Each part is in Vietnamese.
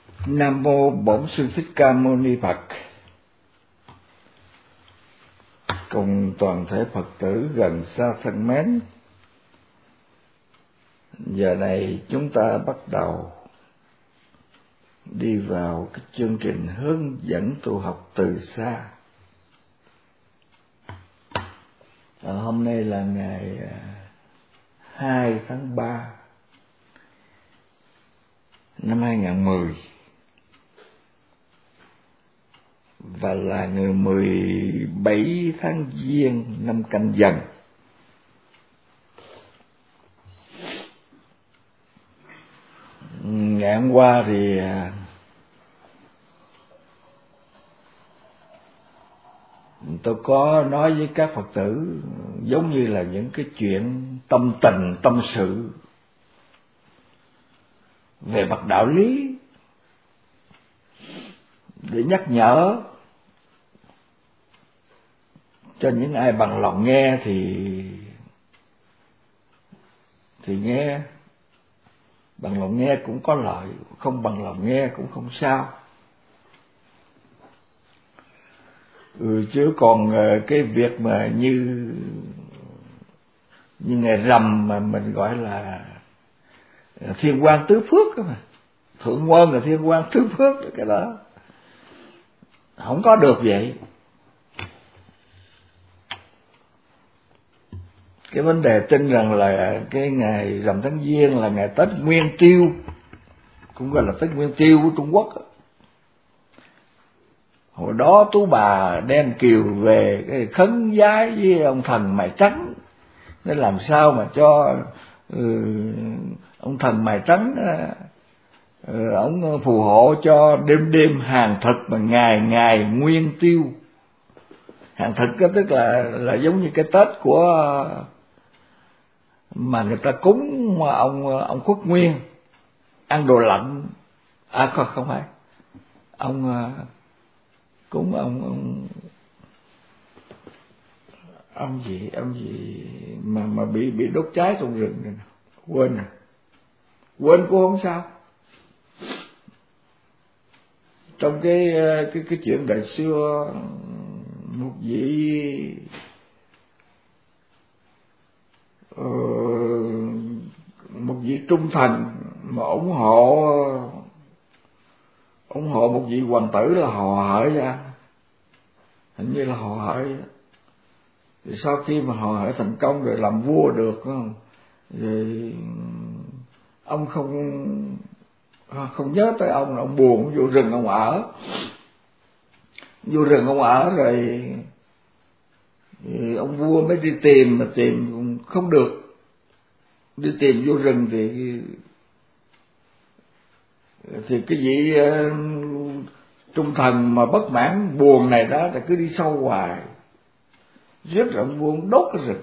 Nam mô Bổn Sư Thích Ca Mâu Ni Phật. Cùng toàn thể Phật tử gần xa thân mến, giờ này chúng ta bắt đầu đi vào cái chương trình hướng dẫn tu học từ xa. Hôm nay là ngày 2 tháng 3 năm 2010 và là ngày 17 tháng Giêng năm Canh Dần. Ngày hôm qua thì tôi có nói với các Phật tử giống như là những cái chuyện tâm tình, tâm sự về mặt đạo lý, để nhắc nhở cho những ai bằng lòng nghe thì nghe, bằng lòng nghe cũng có lợi, không bằng lòng nghe cũng không sao. Chứ còn cái việc mà như ngày rằm mà mình gọi là thiên quan tứ phước đó mà, thượng quân là thiên quan tứ phước, cái đó không có được vậy. Cái vấn đề tin rằng là cái ngày rằm tháng Giêng là ngày Tết Nguyên Tiêu, cũng gọi là Tết Nguyên Tiêu của Trung Quốc. Hồi đó Tú Bà đem kiều về cái khấn vái với ông thần Mày Trắng, nên làm sao mà cho ông thần Mày Trắng ông phù hộ cho đêm đêm hàng thực mà ngày ngày nguyên tiêu. Hàng thực đó tức là giống như cái Tết của mà người ta cúng ông Khuất Nguyên, ăn đồ lạnh. Không phải, ông cúng ông gì mà bị đốt cháy trong rừng này. Quên cũng không sao. Trong cái chuyện đời xưa, một vị trung thành mà ủng hộ một vị hoàng tử là Hồ Hợi ra, hình như là Hồ Hợi. Thì sau khi mà Hồ Hợi thành công rồi làm vua được, rồi ông không nhớ tới ông buồn, vô rừng ông ở. Vô rừng ông ở rồi thì ông vua mới đi tìm, mà tìm không được. Đi tìm vô rừng thì cái vị trung thần mà bất mãn buồn này đó là cứ đi sâu hoài, giết rồi ông vua đốt cái rừng.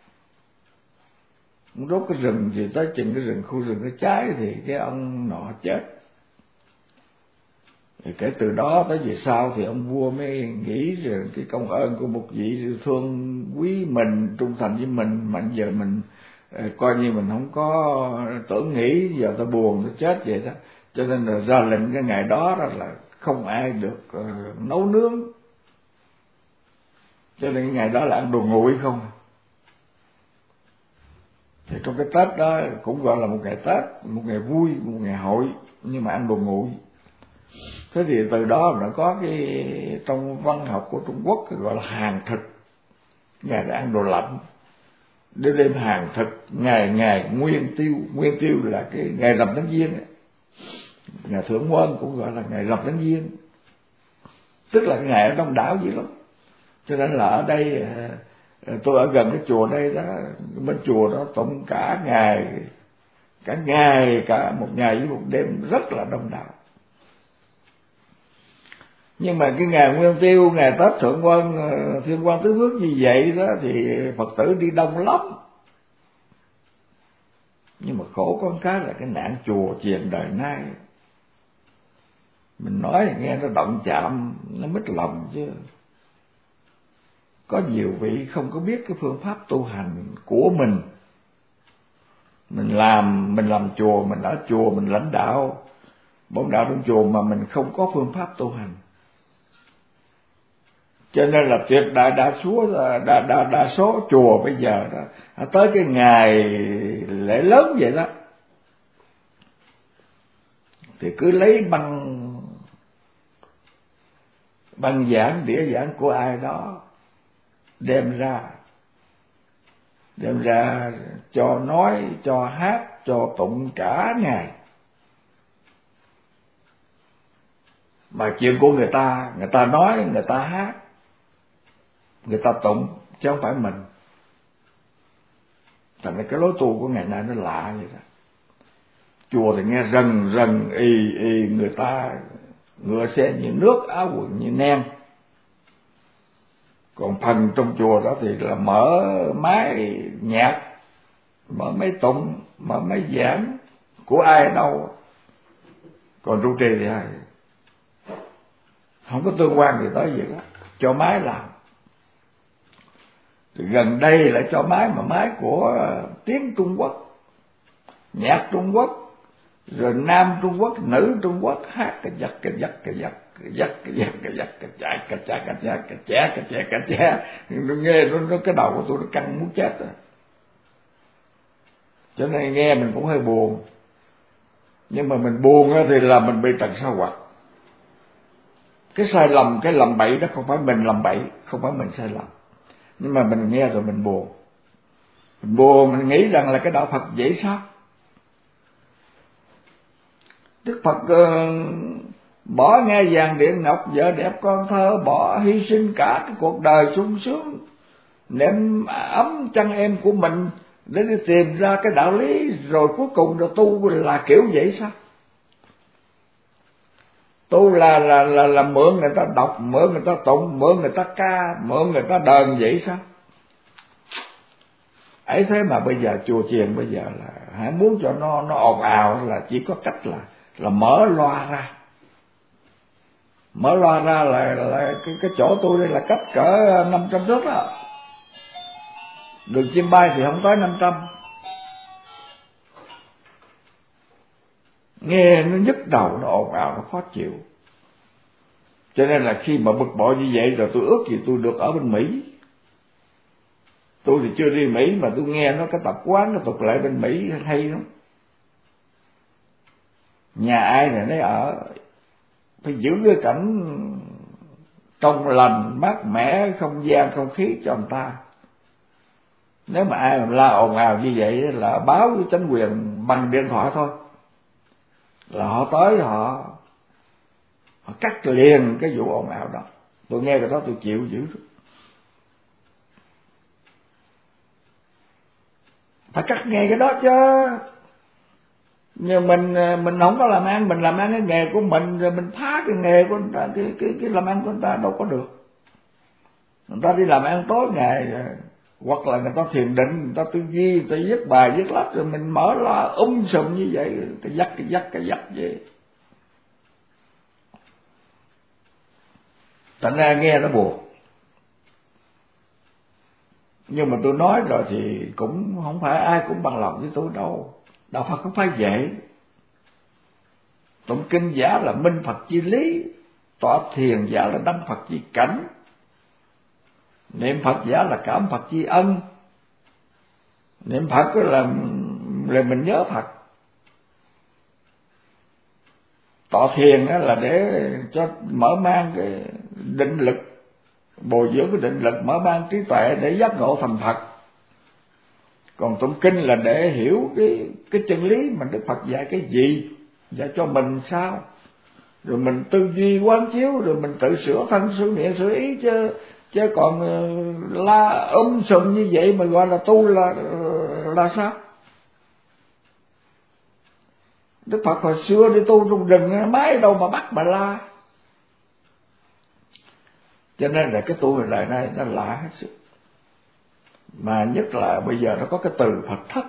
Ông đốt cái rừng thì tới chừng cái khu rừng nó cháy thì cái ông nọ chết. Thì kể từ đó tới về sau thì ông vua mới nghĩ rồi cái công ơn của một vị thương quý mình, trung thành với mình, mà giờ mình coi như mình không có tưởng nghĩ, giờ ta buồn ta chết vậy đó, cho nên là ra lệnh cái ngày đó là không ai được nấu nướng, cho nên cái ngày đó là ăn đồ nguội không. Thì trong cái Tết đó cũng gọi là một ngày Tết, một ngày vui, một ngày hội, nhưng mà ăn đồ nguội. Thế thì từ đó nó có cái trong văn học của Trung Quốc gọi là hàng thực, ngày đã ăn đồ lạnh, đêm hàng thực, ngày nguyên tiêu. Nguyên tiêu là cái ngày rằm tháng Giêng ấy. Ngày thượng quân cũng gọi là ngày rằm tháng Giêng, tức là cái ngày ở đông đảo dữ lắm. Cho nên là ở đây tôi ở gần cái chùa đây đó, bên chùa đó tụng cả một ngày với một đêm rất là đông đảo. Nhưng mà cái ngày nguyên tiêu, ngày Tết thượng quân, thiên quan tứ phước như vậy đó thì Phật tử đi đông lắm. Nhưng mà khổ con cái là cái nạn chùa chiền đời nay, mình nói nghe nó động chạm, nó mít lòng chứ. Có nhiều vị không có biết cái phương pháp tu hành của mình. Mình làm chùa, mình ở chùa, mình lãnh đạo, bổn đạo trong chùa mà mình không có phương pháp tu hành. Cho nên là tuyệt đại đa số chùa bây giờ đó, tới cái ngày lễ lớn vậy đó, thì cứ lấy băng giảng, đĩa giảng của ai đó đem ra cho nói, cho hát, cho tụng cả ngày. Mà chuyện của người ta nói, người ta hát, người ta tụng, chứ không phải mình. Thành ra cái lối tu của ngày nay nó lạ vậy đó. Chùa thì nghe rần y, người ta ngựa xe như nước, áo quần như nem. Còn phần trong chùa đó thì là mở máy nhạc, mở máy tụng, mở máy giảng, của ai đâu. Còn trụ trì thì ai không có tương quan gì tới vậy đó, cho máy làm. Thì gần đây lại cho máy, mà máy của tiếng Trung Quốc, nhạc Trung Quốc, rồi nam Trung Quốc, nữ Trung Quốc, hát cà giặc nghe nó cái đầu của tôi nó căng muốn chết rồi. Cho nên nghe mình cũng hơi buồn, nhưng mà mình buồn thì là mình bị trần sao hoặc. Cái sai lầm, cái làm bậy đó không phải mình làm bậy, không phải mình sai lầm, nhưng mà mình nghe rồi mình buồn. Mình buồn, mình nghĩ rằng là cái đạo Phật vậy sao? Đức Phật bỏ ngai vàng điện ngọc, vợ đẹp con thơ, bỏ hy sinh cả cái cuộc đời sung sướng, nệm ấm chăn em của mình để đi tìm ra cái đạo lý, rồi cuối cùng được tu là kiểu vậy sao? Tu là mượn người ta đọc, mượn người ta tụng, mượn người ta ca, mượn người ta đờn vậy sao? Ấy thế mà bây giờ chùa chiền bây giờ là hãy muốn cho nó ồn ào là chỉ có cách là mở loa ra. Mở loa ra là cái chỗ tôi đây là cách cỡ 500 thước đó. Đường chim bay thì không tới 500. Nghe nó nhức đầu, nó ồn ào, nó khó chịu. Cho nên là khi mà bực bội như vậy rồi tôi ước gì tôi được ở bên Mỹ. Tôi thì chưa đi Mỹ mà tôi nghe nó cái tập quán, cái tục lệ bên Mỹ hay lắm. Nhà ai này nấy ở, phải giữ cái cảnh trong lành, mát mẻ, không gian, không khí cho người ta. Nếu mà ai mà la ồn ào như vậy là báo với chính quyền bằng điện thoại thôi, là họ tới họ cắt liền cái vụ ồn ào đó. Tôi nghe cái đó tôi chịu dữ. Phải cắt nghe cái đó chứ. Nhưng mình không có làm ăn, mình làm ăn cái nghề của mình, rồi mình phá cái nghề của người ta, cái làm ăn của người ta đâu có được. Người ta đi làm ăn tối ngày, hoặc là người ta thiền định, người ta tư duy, người ta viết bài viết lách, rồi mình mở loa sùm như vậy, cái dắt vậy. Thành ra nghe nó buồn. Nhưng mà tôi nói rồi thì cũng không phải ai cũng bằng lòng với tôi đâu. Đạo Phật không phải vậy. Tụng kinh giả là minh Phật chi lý, tọa thiền giả là đâm Phật chi cảnh, niệm Phật giả là cảm Phật chi ân. Niệm Phật là mình nhớ Phật. Tọa thiền là để cho mở mang cái định lực, bồi dưỡng cái định lực, mở mang trí tuệ để giác ngộ thành Phật. Còn tụng kinh là để hiểu cái chân lý mà Đức Phật dạy cái gì, dạy cho mình sao, rồi mình tư duy quán chiếu, rồi mình tự sửa thân sửa miệng sửa ý, chứ còn la sùm như vậy mà gọi là tu là sao? Đức Phật hồi xưa đi tu trong rừng mái đâu mà bắt mà la. Cho nên là cái tu đời này nó lạ hết sức. Mà nhất là bây giờ nó có cái từ Phật thất.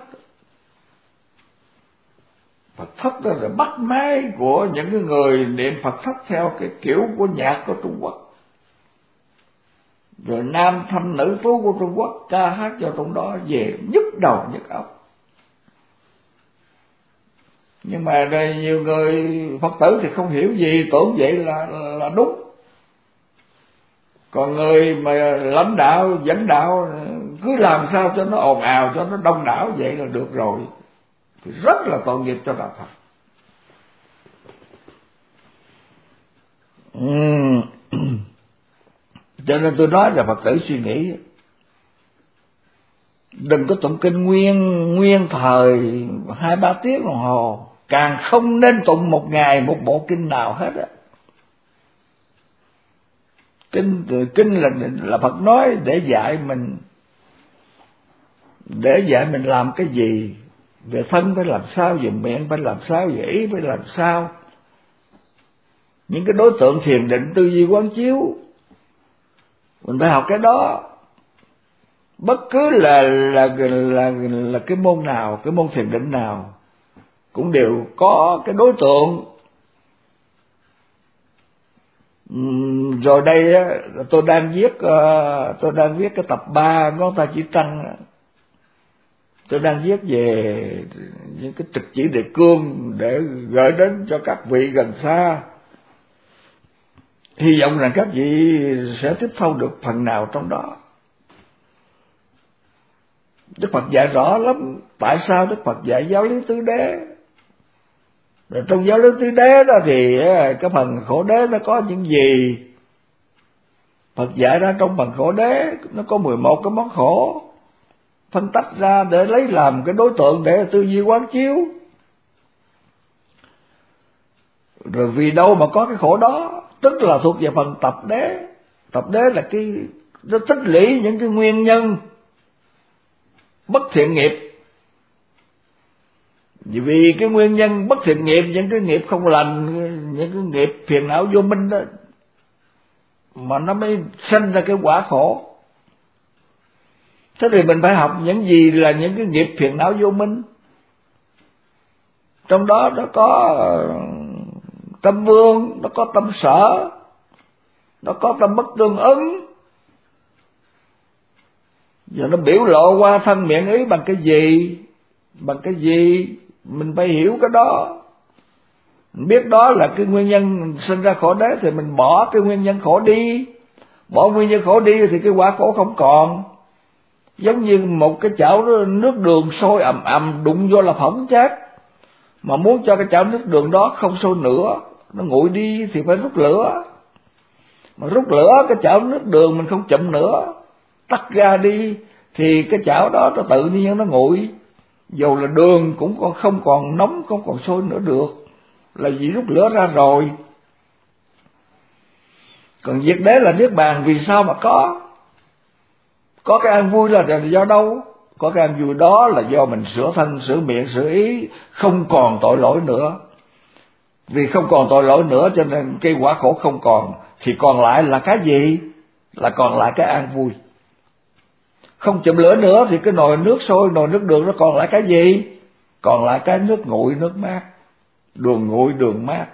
Phật thất đó là bắt máy của những cái người niệm Phật thất theo cái kiểu của nhạc của Trung Quốc. Rồi nam thanh nữ tú của Trung Quốc ca hát vào trong đó về nhức đầu nhức óc. Nhưng mà đây nhiều người Phật tử thì không hiểu gì, tưởng vậy là đúng. Còn người mà lãnh đạo dẫn đạo cứ làm sao cho nó ồn ào, cho nó đông đảo vậy là được rồi, thì rất là tội nghiệp cho đạo Phật. Cho nên tôi nói là Phật tử suy nghĩ, đừng có tụng kinh nguyên thời 2-3 tiếng đồng hồ, càng không nên tụng một ngày một bộ kinh nào hết á. Kinh là Phật nói để dạy mình làm cái gì, về thân phải làm sao, về miệng phải làm sao, về ý phải làm sao. Những cái đối tượng thiền định, tư duy quán chiếu, mình phải học cái đó. Bất cứ là cái môn nào, cái môn thiền định nào cũng đều có cái đối tượng. Rồi đây tôi đang viết cái tập 3 Ngón Tay Chỉ Trăng. Tôi đang viết về những cái trực chỉ đề cương để gửi đến cho các vị gần xa. Hy vọng rằng các vị sẽ tiếp thu được phần nào trong đó. Đức Phật dạy rõ lắm tại sao Đức Phật dạy giáo lý tứ đế. Rồi trong giáo lý tứ đế đó thì cái phần khổ đế nó có những gì? Phật dạy ra trong phần khổ đế nó có 11 cái món khổ, phân tách ra để lấy làm cái đối tượng để tư duy quán chiếu. Rồi vì đâu mà có cái khổ đó, tức là thuộc về phần tập đế. Tập đế là nó tích lũy những cái nguyên nhân bất thiện nghiệp. Vì cái nguyên nhân bất thiện nghiệp, những cái nghiệp không lành, những cái nghiệp phiền não vô minh đó, mà nó mới sinh ra cái quả khổ. Thế thì mình phải học những gì là những cái nghiệp phiền não vô minh. Trong đó nó có tâm vương, nó có tâm sở, nó có tâm bất tương ứng. Giờ nó biểu lộ qua thân miệng ý bằng cái gì? Bằng cái gì? Mình phải hiểu cái đó. Mình biết đó là cái nguyên nhân sinh ra khổ đế thì mình bỏ cái nguyên nhân khổ đi. Bỏ nguyên nhân khổ đi thì cái quả khổ không còn. Giống như một cái chảo nước đường sôi ầm ầm đụng vô là phỏng chết. Mà muốn cho cái chảo nước đường đó không sôi nữa, nó nguội đi thì phải rút lửa. Mà rút lửa cái chảo nước đường mình không chậm nữa, tắt ra đi thì cái chảo đó nó tự nhiên nó nguội. Dù là đường cũng không còn nóng, không còn sôi nữa được, là vì rút lửa ra rồi. Còn diệt đế là niết bàn, vì sao mà có cái an vui là do đâu? Có cái an vui đó là do mình sửa thân, sửa miệng, sửa ý, không còn tội lỗi nữa. Vì không còn tội lỗi nữa cho nên cái quả khổ không còn, thì còn lại là cái gì? Là còn lại cái an vui. Không chụm lửa nữa thì cái nồi nước sôi, nồi nước đường nó còn lại cái gì? Còn lại cái nước nguội, nước mát, đường nguội, đường mát.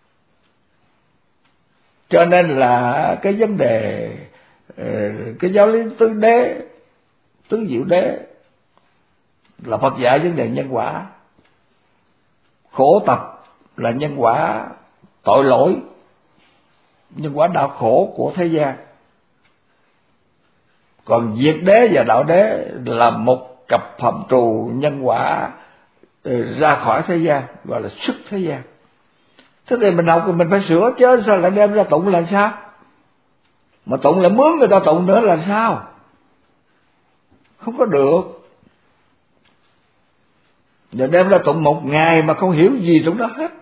Cho nên là cái vấn đề cái giáo lý tứ đế, tứ diệu đế là Phật dạy vấn đề nhân quả. Khổ tập là nhân quả tội lỗi, nhân quả đau khổ của thế gian. Còn diệt đế và đạo đế là một cặp phạm trù nhân quả ra khỏi thế gian, gọi là xuất thế gian. Thế thì mình học thì mình phải sửa chứ, sao lại đem ra tụng là sao? Mà tụng lại mướn người ta tụng nữa là sao? Không có được. Rồi đem ra tụng một ngày mà không hiểu gì trong đó hết.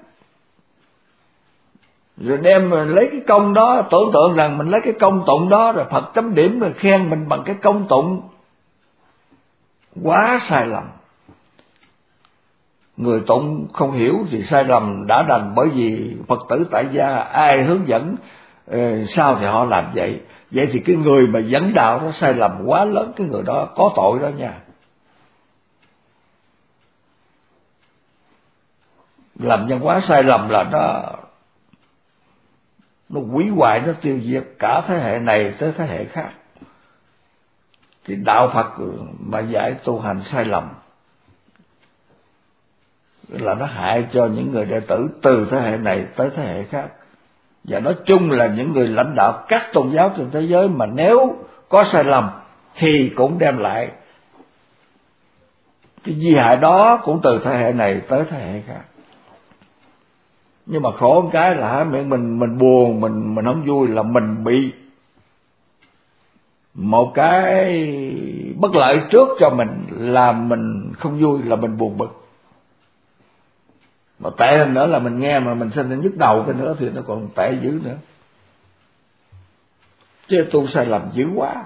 Rồi đem lấy cái công đó, tưởng tượng rằng mình lấy cái công tụng đó rồi Phật chấm điểm rồi khen mình bằng cái công tụng. Quá sai lầm. Người tụng không hiểu thì sai lầm đã đành, bởi vì Phật tử tại gia ai hướng dẫn sao thì họ làm vậy. Vậy thì cái người mà dẫn đạo nó sai lầm quá lớn, cái người đó có tội đó nha. Làm nhân hóa sai lầm là nó hủy hoại, nó tiêu diệt cả thế hệ này tới thế hệ khác. Thì đạo Phật mà dạy tu hành sai lầm là nó hại cho những người đệ tử từ thế hệ này tới thế hệ khác. Và nói chung là những người lãnh đạo các tôn giáo trên thế giới mà nếu có sai lầm thì cũng đem lại cái di hại đó cũng từ thế hệ này tới thế hệ khác. Nhưng mà khổ một cái là miệng mình buồn, mình không vui là mình bị một cái bất lợi trước cho mình, làm mình không vui, là mình buồn bực. Mà tệ hơn nữa là mình nghe mà mình sinh ra nhức đầu cái nữa thì nó còn tệ dữ nữa. Chứ tu sai lầm dữ quá.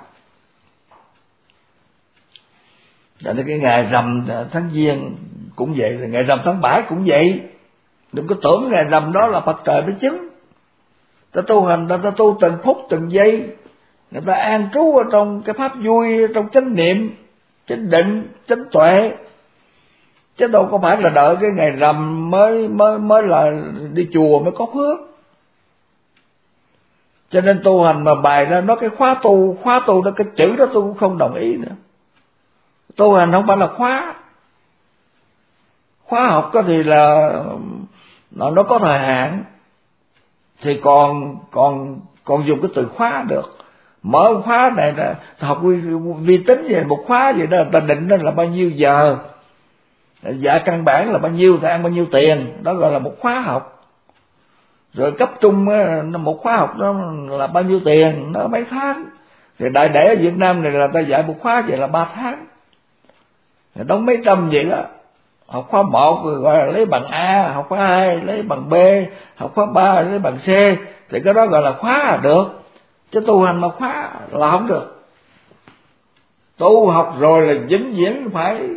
Cho nên cái ngày rằm tháng Giêng cũng vậy, ngày rằm tháng 7 cũng vậy. Đừng có tưởng ngày rằm đó là Phật trời mới chứng. Ta tu hành, ta tu từng phút từng giây, người ta an trú ở trong cái pháp vui, trong chánh niệm, chánh định, chánh tuệ, chứ đâu có phải là đợi cái ngày rằm mới là đi chùa mới có phước. Cho nên tu hành mà bài ra nó cái khóa tu đó, cái chữ đó tôi cũng không đồng ý nữa. Tu hành không phải là khóa học có thì là nó có thời hạn thì còn dùng cái từ khóa được. Mở khóa này là học vi tính về một khóa vậy đó, ta định nó là bao nhiêu giờ, dạ căn bản là bao nhiêu thì ăn bao nhiêu tiền, đó gọi là một khóa học. Rồi cấp trung một khóa học đó là bao nhiêu tiền, nó mấy tháng. Thì đại để ở Việt Nam này là ta dạy một khóa vậy là 3 tháng, đóng mấy trăm vậy đó. Học khóa 1 gọi là lấy bằng A, học khóa 2 lấy bằng B, học khóa 3 lấy bằng C, thì cái đó gọi là khóa là được. Chứ tu hành mà khóa là không được. Tu học rồi là vĩnh viễn phải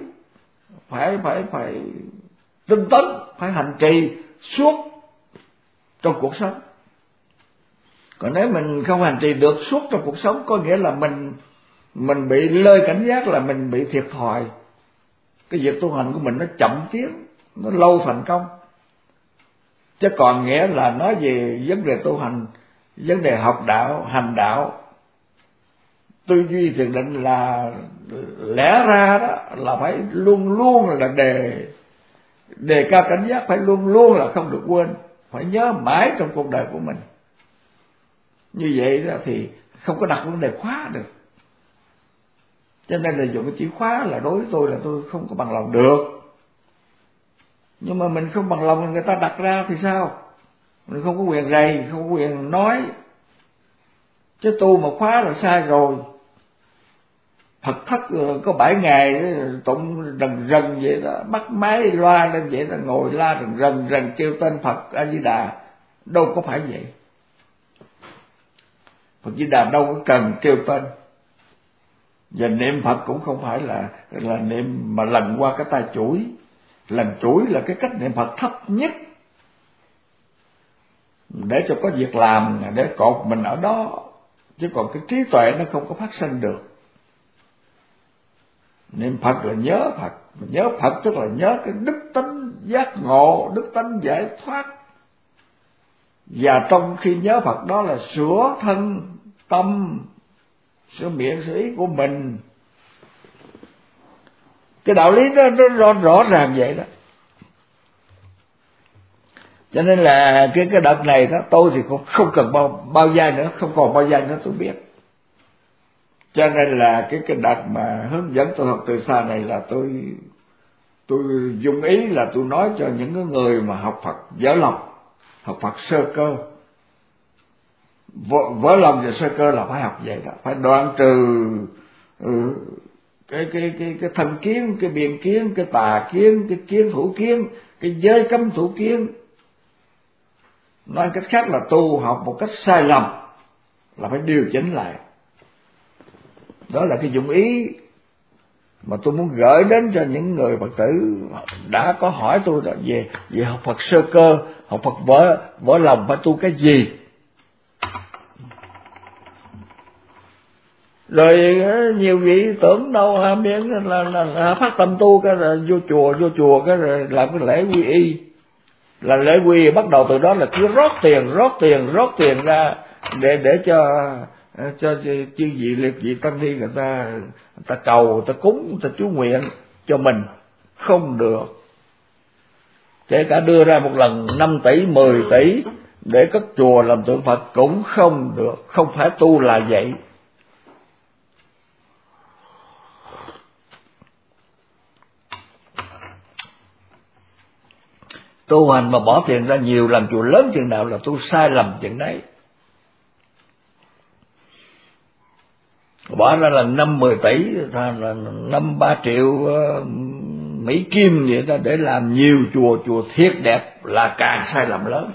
tinh tấn, phải hành trì suốt trong cuộc sống. Còn nếu mình không hành trì được suốt trong cuộc sống, có nghĩa là mình bị lơi cảnh giác, là mình bị thiệt thòi. Cái việc tu hành của mình nó chậm tiến, nó lâu thành công. Chứ còn nghĩa là nói về vấn đề tu hành, vấn đề học đạo, hành đạo, tư duy thiền định là lẽ ra đó là phải luôn luôn là đề cao cảnh giác, phải luôn luôn là không được quên, phải nhớ mãi trong cuộc đời của mình. Như vậy đó thì không có đặt vấn đề khóa được. Cho nên là dùng cái chữ khóa là đối với tôi là tôi không có bằng lòng được. Nhưng mà mình không bằng lòng, người ta đặt ra thì sao? Mình không có quyền rầy, không có quyền nói. Chứ tu mà khóa là sai rồi. Phật thất có 7 ngày tụng rần vậy đó, bắt máy loa lên vậy đó, ngồi la rần kêu tên Phật A Di Đà. Đâu có phải vậy. Phật Di Đà đâu có cần kêu tên. Và niệm Phật cũng không phải là niệm mà lần qua cái tay chuỗi. Lần chuỗi là cái cách niệm Phật thấp nhất, để cho có việc làm, để cột mình ở đó. Chứ còn cái trí tuệ nó không có phát sinh được. Niệm Phật là nhớ Phật. Nhớ Phật tức là nhớ cái đức tánh giác ngộ, đức tánh giải thoát. Và trong khi nhớ Phật đó là sửa thân tâm, sửa miệng sửa ý của mình. Cái đạo lý đó nó rõ ràng vậy đó. Cho nên là cái đợt này đó, tôi thì cũng không cần bao giai nữa, không còn bao giai nữa tôi biết. Cho nên là cái đợt mà hướng dẫn tôi học từ xa này là tôi dùng ý là tôi nói cho những cái người mà học Phật vỡ lòng, học Phật sơ cơ. Vỡ lòng và sơ cơ là phải học vậy đó, phải đoạn trừ cái thân kiến, cái biên kiến, cái tà kiến, cái kiến thủ kiến, cái giới cấm thủ kiến. Nói cách khác là tu học một cách sai lầm là phải điều chỉnh lại. Đó là cái dụng ý mà tôi muốn gửi đến cho những người Phật tử đã có hỏi tôi đó về học Phật sơ cơ, học Phật vỡ lòng phải tu cái gì. Rồi nhiều vị tưởng đâu miễn là phát tâm tu cái rồi vô chùa cái rồi làm cái lễ quy y. Là lễ quy bắt đầu từ đó là cứ rót tiền ra để cho chư vị liệt vị tăng ni người ta cầu, người ta cúng, người ta chú nguyện cho mình. Không được. kể cả đưa ra một lần 5 tỷ 10 tỷ để cất chùa làm tượng Phật cũng không được, không phải tu là vậy. Tu hành mà bỏ tiền ra nhiều làm chùa lớn chừng nào là tu sai lầm chừng đấy. Bỏ ra là 5-10 tỷ, là 5-3 triệu Mỹ Kim vậy đó để làm nhiều chùa thiết đẹp là càng sai lầm lớn.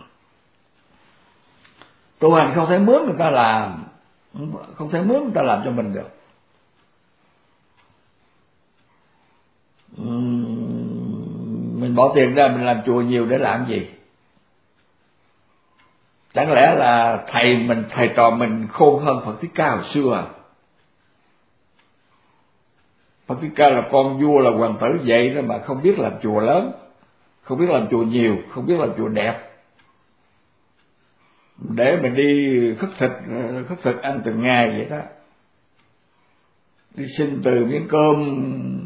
Tu hành không thể mướn người ta làm, không thể mướn người ta làm cho mình được. Mình bỏ tiền ra mình làm chùa nhiều để làm gì? Chẳng lẽ là thầy trò mình khôn hơn Phật Thích Ca hồi xưa à? Phật Thích Ca là con vua là hoàng tử vậy đó mà không biết làm chùa lớn, không biết làm chùa nhiều, không biết làm chùa đẹp, để mình đi khất thực ăn từng ngày vậy đó, đi xin từ miếng cơm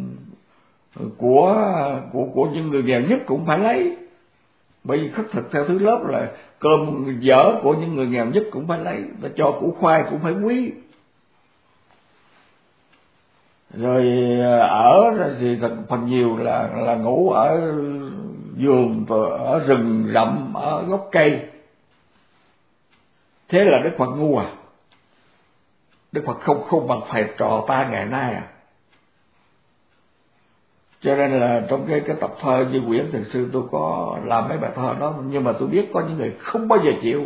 của những người nghèo nhất cũng phải lấy, bởi vì khất thực theo thứ lớp là cơm dở của những người nghèo nhất cũng phải lấy, và cho củ khoai cũng phải quý. Rồi ở thì phần nhiều là ngủ ở vườn, ở rừng rậm, ở gốc cây. Thế là Đức Phật ngu à? Đức Phật không bằng thầy trò ta ngày nay à? Cho nên là trong cái tập thơ Như Quyển Thiền Sư tôi có làm mấy bài thơ đó, nhưng mà tôi biết có những người không bao giờ chịu.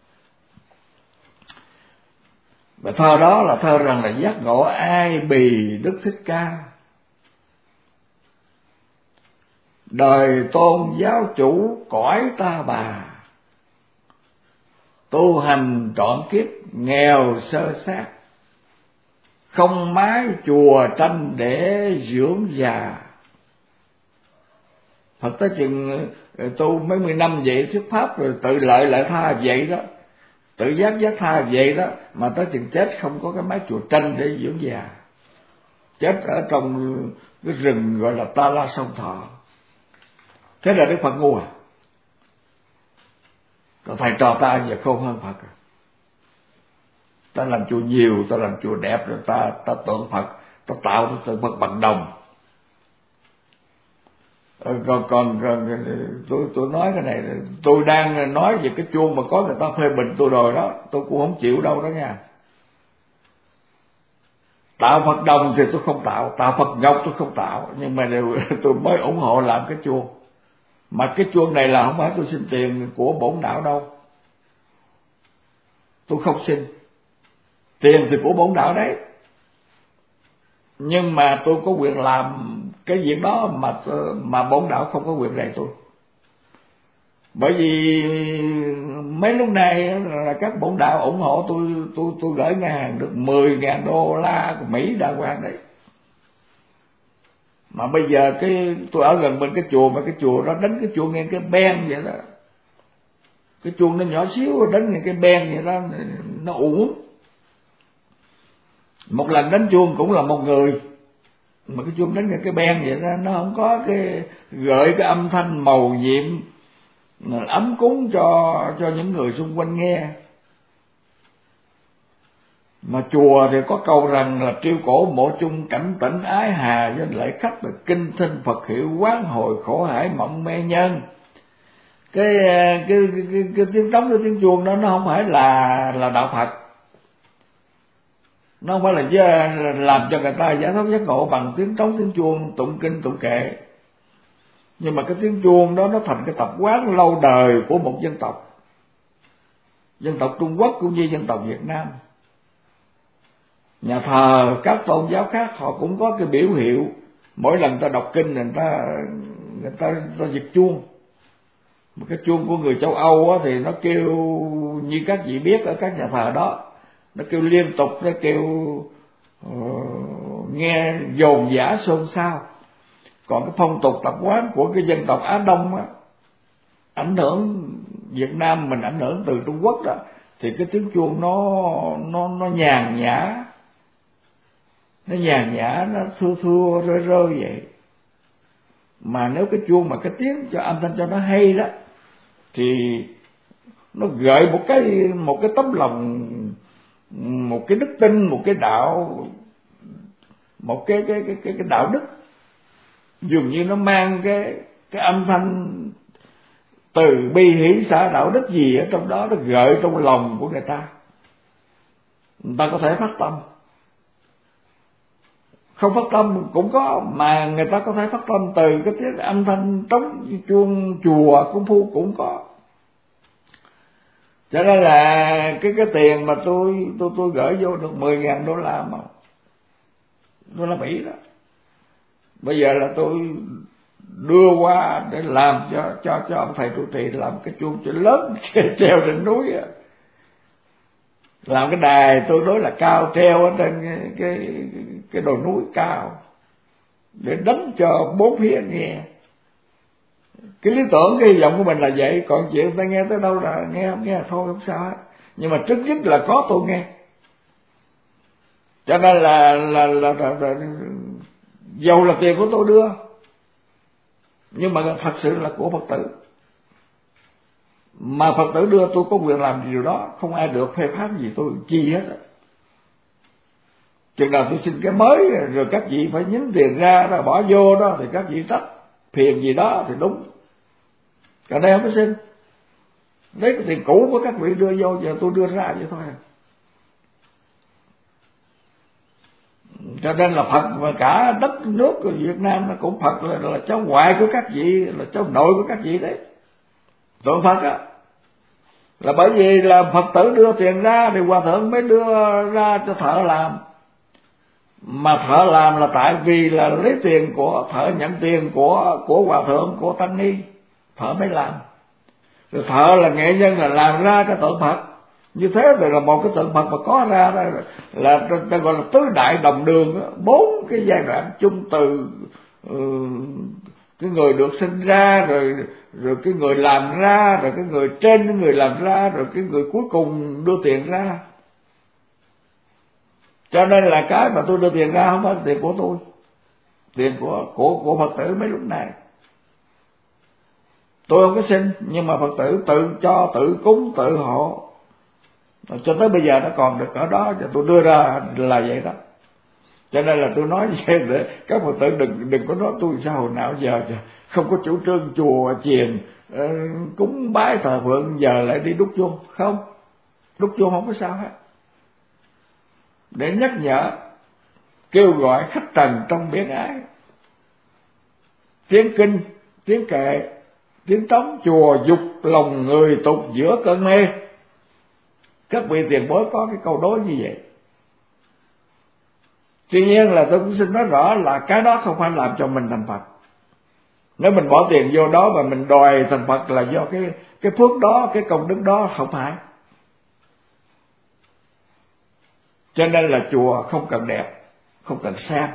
Bài thơ đó là thơ rằng là giác ngộ ai bì Đức Thích Ca, đời tôn giáo chủ cõi ta bà, tu hành trọn kiếp nghèo sơ sát, không mái chùa tranh để dưỡng già. Phật tới chừng tu mấy mươi năm vậy thuyết pháp rồi tự lợi lại tha vậy đó, tự giác tha vậy đó, mà tới chừng chết không có cái mái chùa tranh để dưỡng già, chết ở trong cái rừng gọi là Ta La Sông Thọ. Thế là Đức Phật ngu à? Còn thầy trò ta giờ khôn hơn Phật à? Ta làm chùa nhiều, ta làm chùa đẹp rồi ta tượng Phật, ta tạo tượng Phật bằng đồng. Còn tôi nói cái này, tôi đang nói về cái chuông mà có người ta phê bình tôi rồi đó, tôi cũng không chịu đâu đó nha. Tạo Phật đồng thì tôi không tạo Phật ngọc tôi không tạo, nhưng mà tôi mới ủng hộ làm cái chuông. Mà cái chuông này là không phải tôi xin tiền của bổn đạo đâu, tôi không xin tiền thì của bổn đạo đấy, nhưng mà tôi có quyền làm cái việc đó mà bổn đạo không có quyền rầy tôi. Bởi vì mấy lúc này là các bổn đạo ủng hộ tôi gửi ngân được $10,000 của Mỹ đàng hoàng đấy. Mà bây giờ tôi ở gần bên cái chùa, mà cái chùa đó đánh cái chuông nghe cái ben vậy đó, cái chuông nó nhỏ xíu đánh nghe cái ben vậy đó, nó uổng. Một lần đánh chuông cũng là một người, mà cái chuông đánh nghe cái ben vậy đó, nó không có cái gợi cái âm thanh màu nhiệm ấm cúng cho những người xung quanh nghe. Mà chùa thì có câu rằng là triêu cổ mộ chung cảnh tỉnh ái hà, danh lễ khách là kinh thinh Phật hiệu quán hồi khổ hải mộng mê nhân. Cái tiếng trống cái tiếng chuông đó nó không phải là đạo Phật, nó không phải là làm cho người ta giải thoát giác ngộ bằng tiếng trống tiếng chuông tụng kinh tụng kệ. Nhưng mà cái tiếng chuông đó nó thành cái tập quán lâu đời của một dân tộc Trung Quốc cũng như dân tộc Việt Nam. Nhà thờ các tôn giáo khác họ cũng có cái biểu hiệu, mỗi lần ta đọc kinh người ta giật chuông. Một cái chuông của người châu Âu á, thì nó kêu như các vị biết ở các nhà thờ đó, nó kêu liên tục, nó kêu nghe dồn dã xôn xao. Còn cái phong tục tập quán của cái dân tộc Á Đông á, ảnh hưởng Việt Nam mình, ảnh hưởng từ Trung Quốc đó, thì cái tiếng chuông nó nhàn nhã, nó thưa rơi vậy. Mà nếu cái chuông mà cái tiếng cho âm thanh cho nó hay đó thì nó gợi một cái tấm lòng, một cái đức tin, một cái đạo, một cái đạo đức, dường như nó mang cái âm thanh từ bi hỷ xã đạo đức gì ở trong đó, nó gợi trong lòng của người ta có thể phát tâm. Không phát tâm cũng có, mà người ta có thể phát tâm từ cái tiếng âm thanh trống chuông chùa công phu cũng có. Cho nên là cái tiền mà tôi gửi vô được 10.000 đô la mà đô la Mỹ đó, bây giờ là tôi đưa qua để làm cho ông thầy trụ trì làm cái chuông cho lớn treo trên núi, làm cái đài tôi nói là cao treo ở trên cái đồi núi cao để đánh cho bốn phía nghe. Cái lý tưởng, cái hy vọng của mình là vậy. Còn chuyện ta nghe tới đâu là nghe, không nghe thôi không sao hết, nhưng mà trước nhất là có tôi nghe. Cho nên là dầu là tiền của tôi đưa, nhưng mà thật sự là của Phật tử. Mà Phật tử đưa tôi có quyền làm điều đó, không ai được phê phán gì tôi chi hết. Chừng nào tôi xin cái mới rồi các vị phải nhín tiền ra rồi bỏ vô đó thì các vị trách phiền gì đó thì đúng. Còn đây không có xin, lấy cái tiền cũ của các vị đưa vô, giờ tôi đưa ra vậy thôi. Cho nên là Phật và cả đất nước của Việt Nam nó cũng Phật là cháu ngoại của các vị, là cháu nội của các vị đấy. Tượng Phật á, là bởi vì là Phật tử đưa tiền ra thì Hòa Thượng mới đưa ra cho thợ làm. Mà thợ làm là tại vì là lấy tiền của thợ, nhận tiền của Hòa Thượng, của Tăng Ni, thợ mới làm. Rồi thợ là nghệ nhân, là làm ra cái tượng Phật. Như thế rồi là một cái tượng Phật mà có ra đó là ta gọi là tứ đại đồng đường, 4 cái giai đoạn chung từ cái người được sinh ra, rồi cái người làm ra, rồi cái người trên cái người làm ra, rồi cái người cuối cùng đưa tiền ra. Cho nên là cái mà tôi đưa tiền ra không phải tiền của tôi, tiền của Phật tử mấy lúc này. Tôi không có xin, nhưng mà Phật tử tự cho, tự cúng, tự hộ, cho tới bây giờ nó còn được ở đó, cho tôi đưa ra là vậy đó. Cho nên là tôi nói vậy để các Phật tử đừng có nói tôi sao hồi nào giờ không có chủ trương chùa chiền cúng bái thờ phượng giờ lại đi đúc chuông. Không, đúc chuông không có sao hết, để nhắc nhở, kêu gọi khách trần trong biển ái. Tiếng kinh, tiếng kệ, tiếng trống chùa dục lòng người tục giữa cơn mê. Các vị tiền bối có cái câu đối như vậy. Tuy nhiên là tôi cũng xin nói rõ là cái đó không phải làm cho mình thành Phật. Nếu mình bỏ tiền vô đó mà mình đòi thành Phật là do cái phước đó, cái công đức đó, không phải. Cho nên là chùa không cần đẹp, không cần sang,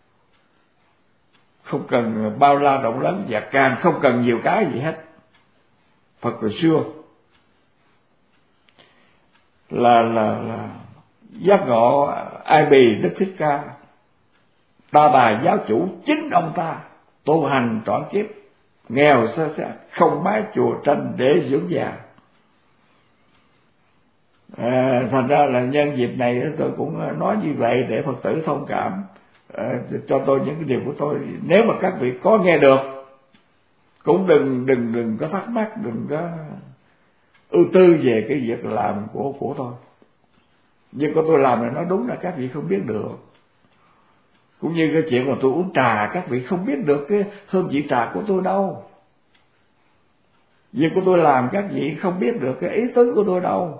không cần bao la rộng lớn, và càng không cần nhiều cái gì hết. Phật hồi xưa là giác ngộ Ai Bì Đức Thích Ca, Ta Bà giáo chủ chính ông ta tu hành trọn kiếp, nghèo sơ sát, không bái chùa tranh để dưỡng già. Thành ra là nhân dịp này tôi cũng nói như vậy để Phật tử thông cảm cho tôi những cái điều của tôi. Nếu mà các vị có nghe được cũng đừng có thắc mắc, đừng có ưu tư về cái việc làm của tôi. Nhưng của tôi làm là nói đúng là các vị không biết được. Cũng như cái chuyện mà tôi uống trà, các vị không biết được cái hương vị trà của tôi đâu. Việc của tôi làm các vị không biết được cái ý tứ của tôi đâu.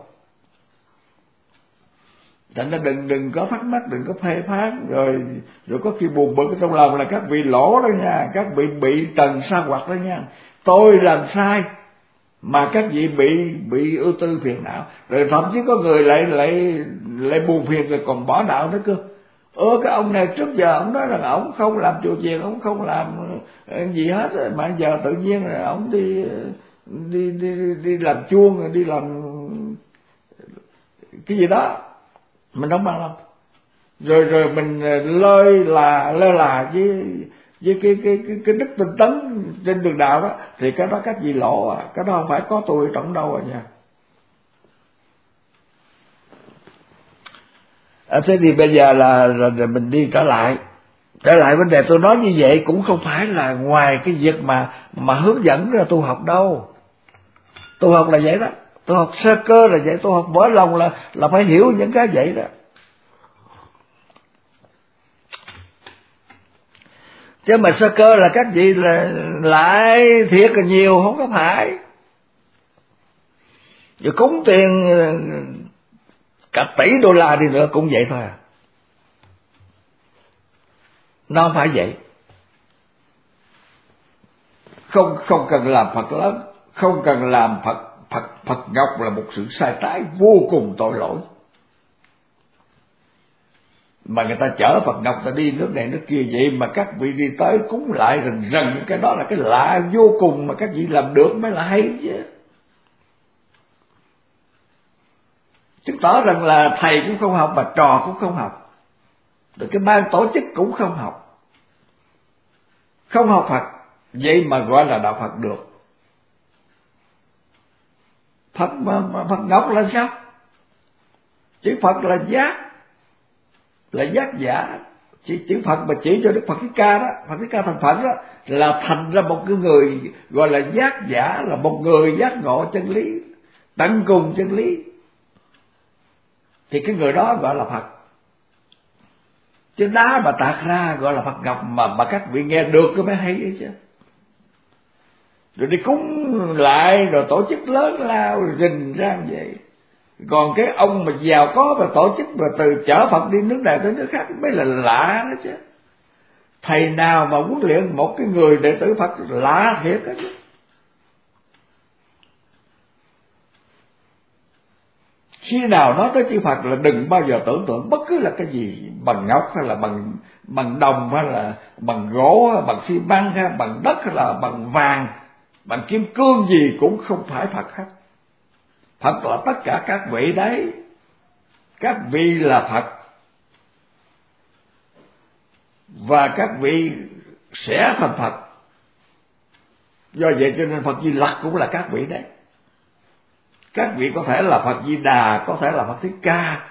Thành ra đừng có thắc mắc, đừng có phê phán, rồi có khi buồn bực trong lòng là các vị lỗ đó nha, các vị bị trần sa hoặc đó nha. Tôi làm sai mà các vị bị ưu tư phiền não, rồi thậm chí có người lại buồn phiền rồi còn bỏ đạo nữa cơ. Cái ông này trước giờ ông nói rằng ông không làm chùa chiền, ông không làm gì hết, mà giờ tự nhiên là ông đi làm chuông, đi làm cái gì đó mình không bằng lòng. Rồi mình lơ là với cái đức tinh tấn trên đường đạo đó, thì cái đó các vị lộ à, cái đó không phải có tôi ở trong đâu nha. Thế thì bây giờ là mình đi trở lại vấn đề tôi nói như vậy cũng không phải là ngoài cái việc mà hướng dẫn ra tu học đâu. Tu học là vậy đó, tu học sơ cơ là vậy, tu học mở lòng là phải hiểu những cái vậy đó. Chứ mà sơ cơ là các vị là lại thiệt là nhiều, không có phải. Rồi cúng tiền cả tỷ đô la đi nữa cũng vậy thôi à. Nó không phải vậy. Không cần làm Phật lớn, không cần làm Phật ngọc là một sự sai trái vô cùng tội lỗi. Mà người ta chở Phật ngọc ta đi nước này nước kia vậy mà các vị đi tới cúng lại rần cái đó là cái lạ vô cùng, mà các vị làm được mới là hay chứ. Chứng tỏ rằng là thầy cũng không học mà trò cũng không học, rồi cái ban tổ chức cũng không học, không học Phật, vậy mà gọi là đạo Phật được. Phật ngọc là sao? Chữ Phật là giác giả. Chữ Phật mà chỉ cho Đức Phật Thích Ca đó, Phật Thích Ca thành Phật đó, là thành ra một cái người gọi là giác giả, là một người giác ngộ chân lý, tận cùng chân lý, thì cái người đó gọi là Phật. Chứ đá mà tạc ra gọi là Phật ngọc mà các vị nghe được cái mới hay ấy chứ. Rồi đi cúng lại rồi tổ chức lớn lao rình ra vậy. Còn cái ông mà giàu có và tổ chức và từ chở Phật đi nước này tới nước khác mới là lạ đó chứ. Thầy nào mà huấn luyện một cái người đệ tử Phật lạ thiệt đó chứ. Khi nào nói tới chữ Phật là đừng bao giờ tưởng tượng bất cứ là cái gì bằng ngọc hay là bằng đồng hay là bằng gỗ hay bằng xi măng hay bằng đất hay là bằng vàng, bằng kim cương gì cũng không phải Phật hết. Phật là tất cả các vị đấy. Các vị là Phật. Và các vị sẽ thành Phật. Do vậy cho nên Phật Di Lặc cũng là các vị đấy. Các vị có thể là Phật Di Đà, có thể là Phật Thích Ca.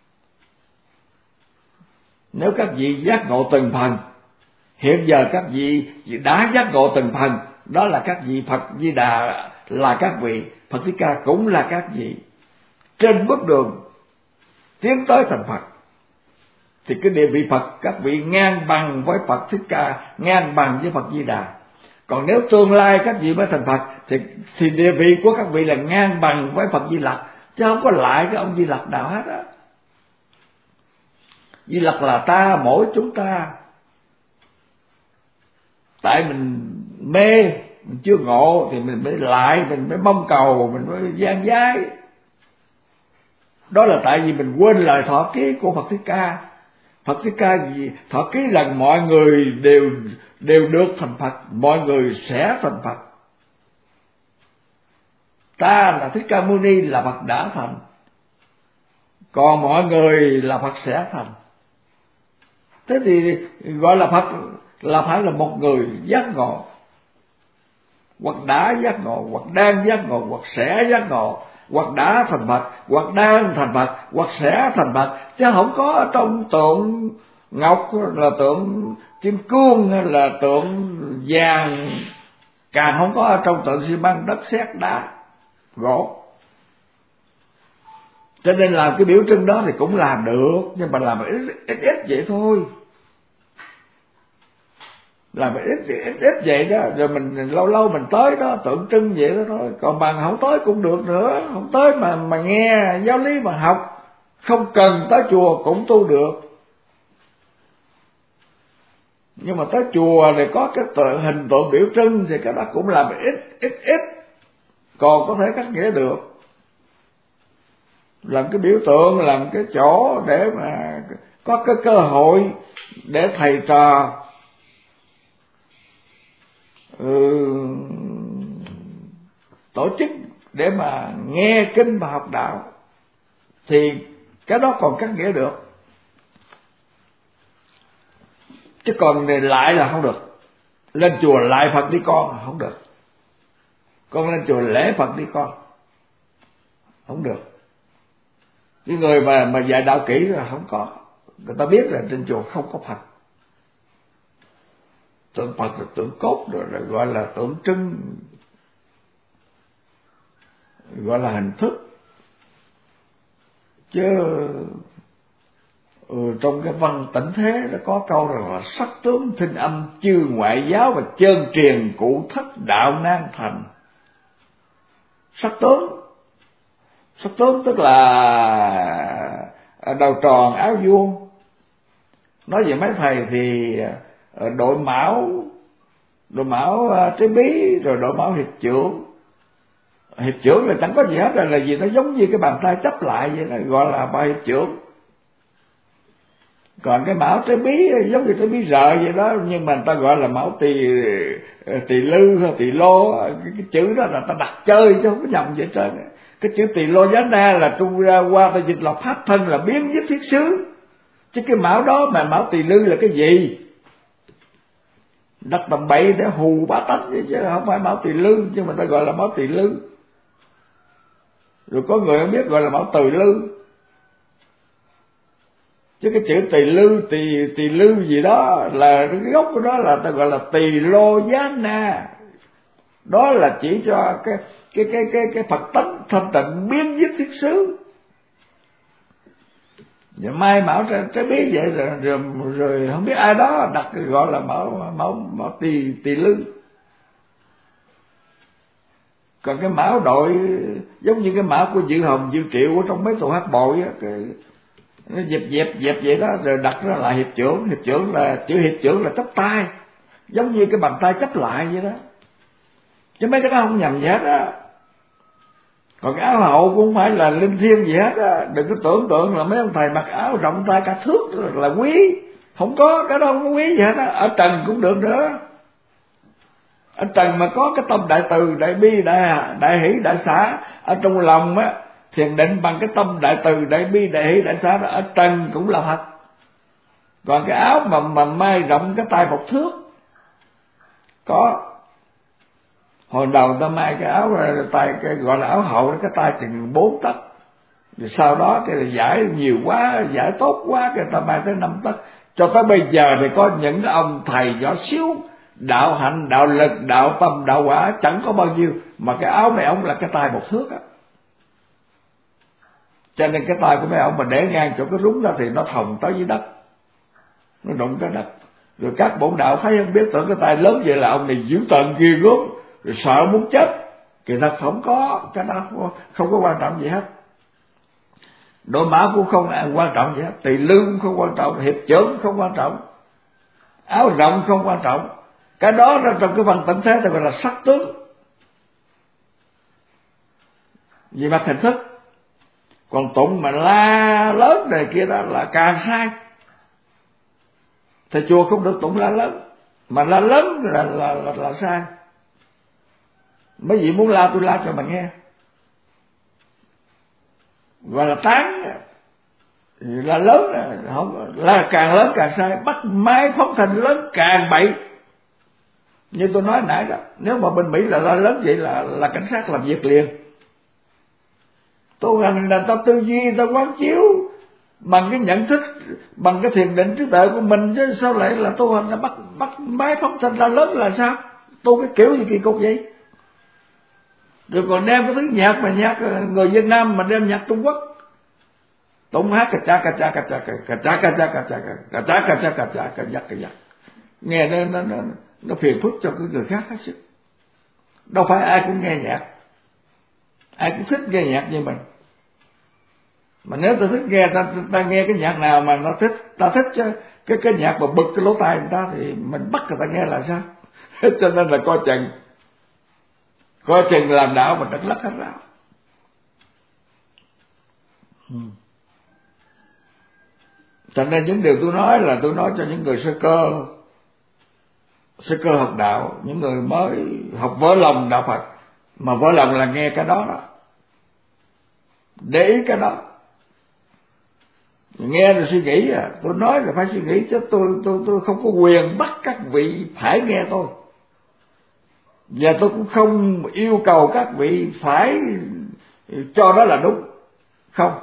Nếu các vị giác ngộ từng phần, hiện giờ các vị đã giác ngộ từng phần, đó là các vị Phật Di Đà là các vị, Phật Thích Ca cũng là các vị. Trên bước đường tiến tới thành Phật thì cái địa vị Phật các vị ngang bằng với Phật Thích Ca, ngang bằng với Phật Di Đà. Còn nếu tương lai các vị mới thành Phật thì địa vị của các vị là ngang bằng với Phật Di Lặc, chứ không có lại cái ông Di Lặc nào hết á. Di Lặc là ta, mỗi chúng ta. Tại mình mê, mình chưa ngộ thì mình mới lại, mình mới mong cầu, mình mới gian dái. Đó là tại vì mình quên lời thọ ký của Phật Thích Ca. Phật Thích Ca gì thọ ký rằng mọi người đều được thành Phật, mọi người sẽ thành Phật. Ta là Thích Ca Mâu Ni là Phật đã thành, còn mọi người là Phật sẽ thành. Thế thì gọi là Phật là phải là một người giác ngộ, hoặc đã giác ngộ, hoặc đang giác ngộ, hoặc sẽ giác ngộ, hoặc đã thành Phật, hoặc đang thành Phật, hoặc sẽ thành Phật, chứ không có ở trong tượng ngọc là tượng kim cương hay là tượng vàng, càng không có ở trong tượng xi măng, đất sét, đá, gỗ. Cho nên làm cái biểu trưng đó thì cũng làm được, nhưng mà làm ít vậy thôi, làm ít vậy đó, rồi mình lâu mình tới đó tượng trưng vậy đó thôi. Còn bằng không tới cũng được nữa, không tới mà nghe giáo lý mà học, không cần tới chùa cũng tu được. Nhưng mà tới chùa thì có cái hình tượng biểu trưng thì cái đó cũng làm ít, còn có thể cắt nghĩa được. Làm cái biểu tượng, làm cái chỗ để mà có cái cơ hội để thầy trò tổ chức để mà nghe kinh và học đạo thì cái đó còn cắt nghĩa được, chứ còn lại là không được. lên chùa lại Phật đi con, không được. Con lên chùa lễ Phật đi con, không được. Cái người mà dạy đạo kỹ là không có. Người ta biết là trên chùa không có Phật. Tượng Phật là tượng cốt rồi, gọi là tượng trưng, gọi là hình thức. Chứ trong cái văn Tịnh Thế nó có câu rằng là sắc tướng thinh âm chư ngoại giáo và chơn triền cụ thất đạo nan thành. Sắc tướng tức là đầu tròn áo vuông. Nói về mấy thầy thì đội mão trái bí, rồi đội mão hiệp trưởng. Hiệp trưởng là chẳng có gì hết, là gì, nó giống như cái bàn tay chấp lại vậy đó, gọi là bà hiệp trưởng. Còn cái mão trái bí giống như trái bí rợ vậy đó, nhưng mà người ta gọi là mão tỳ lư hay tỳ lô. Cái chữ đó là ta đặt chơi chứ không có nhầm vậy trơn. Cái chữ tỳ lô giá na là trung ra qua ta dịch là pháp thân, là biến với thiết xứ. Chứ cái mão đó mà mão tỳ lư là cái gì? Đặt tầm bậy để hù bá tánh chứ không phải mão tỳ lư, nhưng mà ta gọi là mão tỳ lư. Rồi có người không biết gọi là mão từ lư. Chứ cái chữ tỳ lư gì đó là cái gốc của đó là ta gọi là tỳ lô giá na. Đó là chỉ cho cái Phật tánh thanh tịnh biến giết thiết xứ. Và mai mão trái bí vậy rồi không biết ai đó đặt gọi là mão tỳ lư. Còn cái mão đội giống như cái mão của Dự Hồng Dự Triệu ở trong mấy tụ hát bội á, nó dẹp vậy đó, rồi đặt nó là hiệp trưởng. Hiệp trưởng là chữ hiệp trưởng là chấp tay, giống như cái bàn tay chấp lại vậy đó, chứ mấy cái đó không nhầm gì hết á. Còn cái áo hậu cũng không phải là linh thiêng gì hết á. Đừng có tưởng tượng là mấy ông thầy mặc áo rộng tay cả thước là quý, không có, cái đó không có quý gì hết á. Ở trần cũng được nữa. Ở trần mà có cái tâm đại từ, đại bi, đại hỷ, đại xả ở trong lòng á, thiền định bằng cái tâm đại từ, đại bi, đại hỷ, đại xả đó, ở trần cũng là thật. Còn cái áo mà mai rộng cái tay một thước có. Hồi đầu ta mai cái áo tay cái gọi là áo hậu, cái tay chừng 4 tấc. Rồi sau đó cái giải nhiều quá, giải tốt quá, cái ta mai tới 5 tấc. Cho tới bây giờ thì có những cái ông thầy nhỏ xíu, đạo hạnh, đạo lực, đạo tâm, đạo quả chẳng có bao nhiêu, mà cái áo này ông là cái tay 1 thước á. Cho nên cái tay của mấy ông mà để ngang chỗ cái rúng đó thì nó thòng tới dưới đất, nó đụng cái đất. Rồi các bổn đạo thấy không biết, tưởng cái tay lớn vậy là ông này dữ tợn ghê gớm, rồi sợ muốn chết. Kỳ thật không có, cái đó không có quan trọng gì hết. Đội mã cũng không quan trọng gì hết, tỳ lư cũng không quan trọng, hiệp trưởng cũng không quan trọng, áo rộng không quan trọng. Cái đó là trong cái văn Tịnh Thế ta gọi là sắc tướng, vì mặt hình thức. Còn tụng mà la lớn này kia đó là càng sai. Thầy chùa không được tụng la lớn, mà la lớn là sai. Mấy vị muốn la tôi la cho mà nghe. Và là tán là lớn, không là càng lớn càng sai, bắt máy phóng thanh lớn càng bậy. Như tôi nói nãy đó, nếu mà bên Mỹ là la lớn vậy là cảnh sát làm việc liền. Tu hành là ta tư duy, ta quán chiếu bằng cái nhận thức, bằng cái thiền định trí tuệ của mình, chứ sao lại là tu hành là bắt máy phóng thanh la lớn là sao? Tu cái kiểu gì kỳ cục vậy? Rồi còn đem cái thứ nhạc mà nhạc người Việt Nam mà đem nhạc Trung Quốc tụng hát cà cha cà cha cà cha cà cha cà cha cà cha cà cha cà cha cà cha cà cha, nghe nó phiền phức cho cái người khác hết sức. Đâu phải ai cũng nghe nhạc, ai cũng thích nghe nhạc như mình. Mà nếu ta thích nghe, ta nghe cái nhạc nào mà nó thích, ta thích chứ cái nhạc mà bực cái lỗ tai người ta thì mình bắt người ta nghe là sao? Cho nên là coi chừng làm đạo mà trật lất hết ráo. Cho nên những điều tôi nói là tôi nói cho những người sơ cơ học đạo, những người mới học vỡ lòng đạo Phật. Mà vỡ lòng là nghe cái đó đó, để ý cái đó, nghe rồi suy nghĩ. Tôi nói là phải suy nghĩ, chứ tôi không có quyền bắt các vị phải nghe tôi. và tôi cũng không yêu cầu các vị phải cho đó là đúng. Không,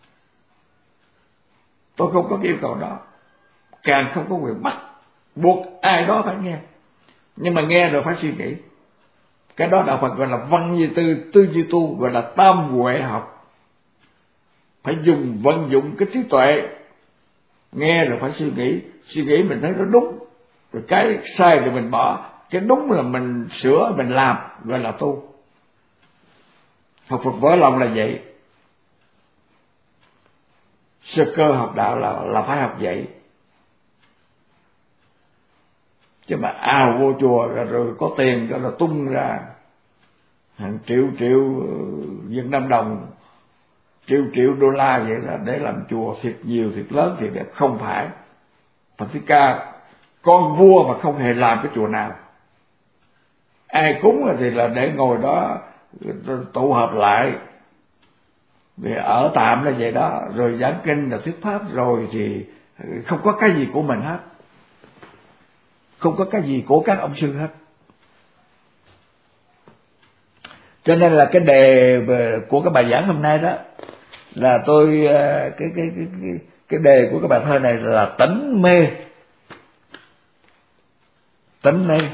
tôi không có cái yêu cầu đó, càng không có quyền bắt buộc ai đó phải nghe. Nhưng mà nghe rồi phải suy nghĩ. Cái đó đạo Phật gọi là văn như tư như tu, gọi là tam huệ học. Phải vận dụng cái trí tuệ. Nghe rồi phải suy nghĩ mình thấy nó đúng, rồi cái sai rồi mình bỏ, cái đúng là mình sửa, mình làm, gọi là tu. Học Phật vỡ lòng là vậy. Sơ cơ học đạo là phải học vậy. Chứ mà ào vô chùa rồi có tiền rồi tung ra hàng triệu Việt Nam đồng, triệu đô la vậy là để làm chùa thiệt nhiều thiệt lớn thiệt đẹp. Không phải. Phật Thích Ca con vua mà không hề làm cái chùa nào. Ai cúng thì là để ngồi đó tụ hợp lại, vì ở tạm là vậy đó, rồi giảng kinh là thuyết pháp, rồi thì không có cái gì của mình hết, không có cái gì của các ông sư hết. Cho nên là cái đề của cái bài giảng hôm nay đó là tôi cái đề của cái bài thơ này là tỉnh mê. Tỉnh mê.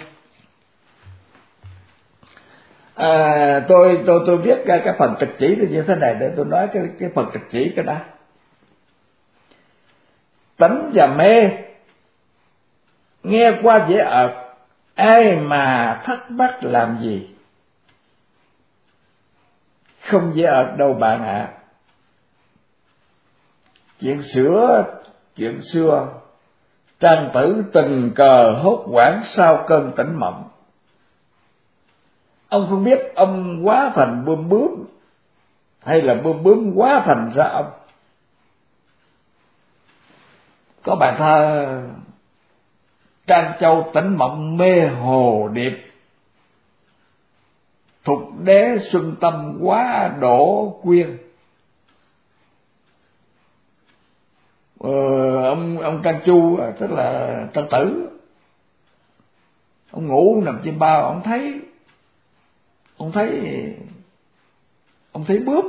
Tôi viết cái phần trực chỉ như thế này để tôi nói cái phần trực chỉ cái đó. Tỉnh và mê nghe qua dễ ợt, ai mà thắc mắc làm gì? Không dễ ợt đâu bạn ạ. Chuyện xưa trang tử tình cờ hốt hoảng sau cơn tỉnh mộng. Ông không biết ông hóa thành bướm bướm, hay là bướm bướm hóa thành ra ông. Có bài thơ Trang Châu tỉnh mộng mê hồ điệp, thục đế xuân tâm quá đổ quyên. Ông Trang Chu tức là Trang Tử, ông ngủ nằm trên bao, ông thấy bướm,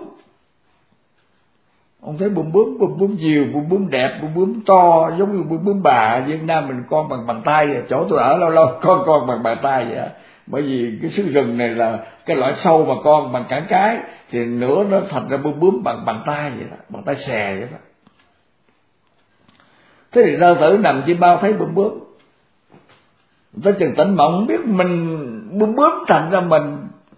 ông thấy bướm nhiều, bướm đẹp, bướm to, giống như bướm bà Việt Nam mình con bằng bàn tay. Chỗ tôi ở lâu lâu con bằng bàn tay vậy. Bởi vì cái xứ rừng này là cái loại sâu mà con bằng cả cái, thì nữa nó thành ra bướm bằng bàn tay vậy đó, bàn tay xè vậy đó. Thế thì Trang Tử nằm trên bao thấy bướm, tới chừng tỉnh mộng không biết mình bướm thành ra mình,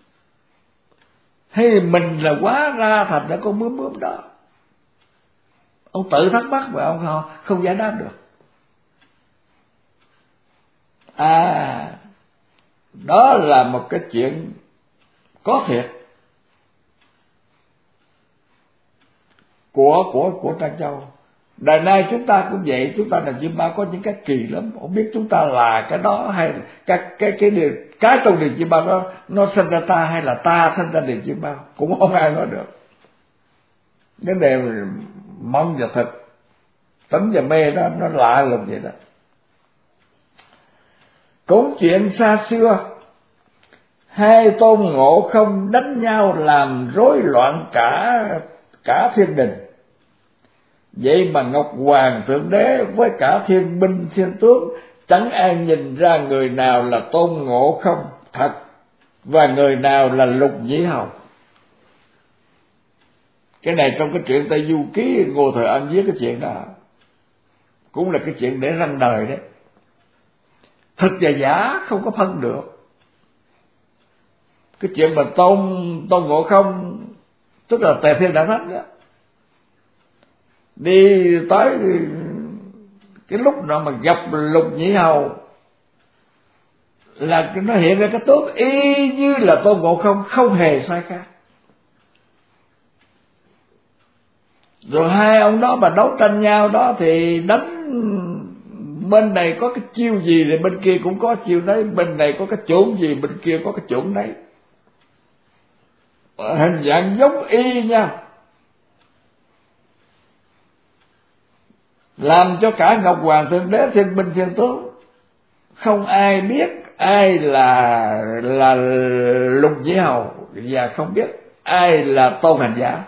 hay mình là hóa ra thành ra con bướm đó. Ông tự thắc mắc mà ông không giải đáp được. Đó là một cái chuyện có thiệt của Trang Châu. Đời nay chúng ta cũng vậy, chúng ta làm chim bao có những cái kỳ lắm, không biết chúng ta là cái đó hay cái trong điền chim bao đó nó sinh ra ta, hay là ta sinh ra điền chim bao, cũng không ai nói được. Cái đề mong và thực, tỉnh và mê đó nó lạ lùng vậy đó. Cũng chuyện xa xưa, hai Tôn Ngộ Không đánh nhau làm rối loạn cả thiên đình. Vậy mà Ngọc Hoàng Thượng Đế với cả thiên binh thiên tướng chẳng ai nhìn ra người nào là Tôn Ngộ Không thật và người nào là Lục Nhĩ Hầu. Cái này trong cái chuyện Tây Du Ký Ngô Thời Ân viết cái chuyện đó, cũng là cái chuyện để răng đời đấy. Thật và giả không có phân được. Cái chuyện mà Tôn Ngộ Không tức là Tề Thiên Đại Thánh đó, đi tới cái lúc nào mà gặp Lục Nhĩ Hầu là nó hiện ra cái tướng y như là Tôn Ngộ Không, không hề sai khác. Rồi hai ông đó mà đấu tranh nhau đó thì đánh, bên này có cái chiêu gì thì bên kia cũng có chiêu đấy, bên này có cái chưởng gì bên kia có cái chưởng đấy, hình dạng giống y nha, làm cho cả Ngọc Hoàng Thượng Đế thiên binh thiên tướng không ai biết ai là Lục Nhĩ Hầu, và không biết ai là Tôn Hành Giả.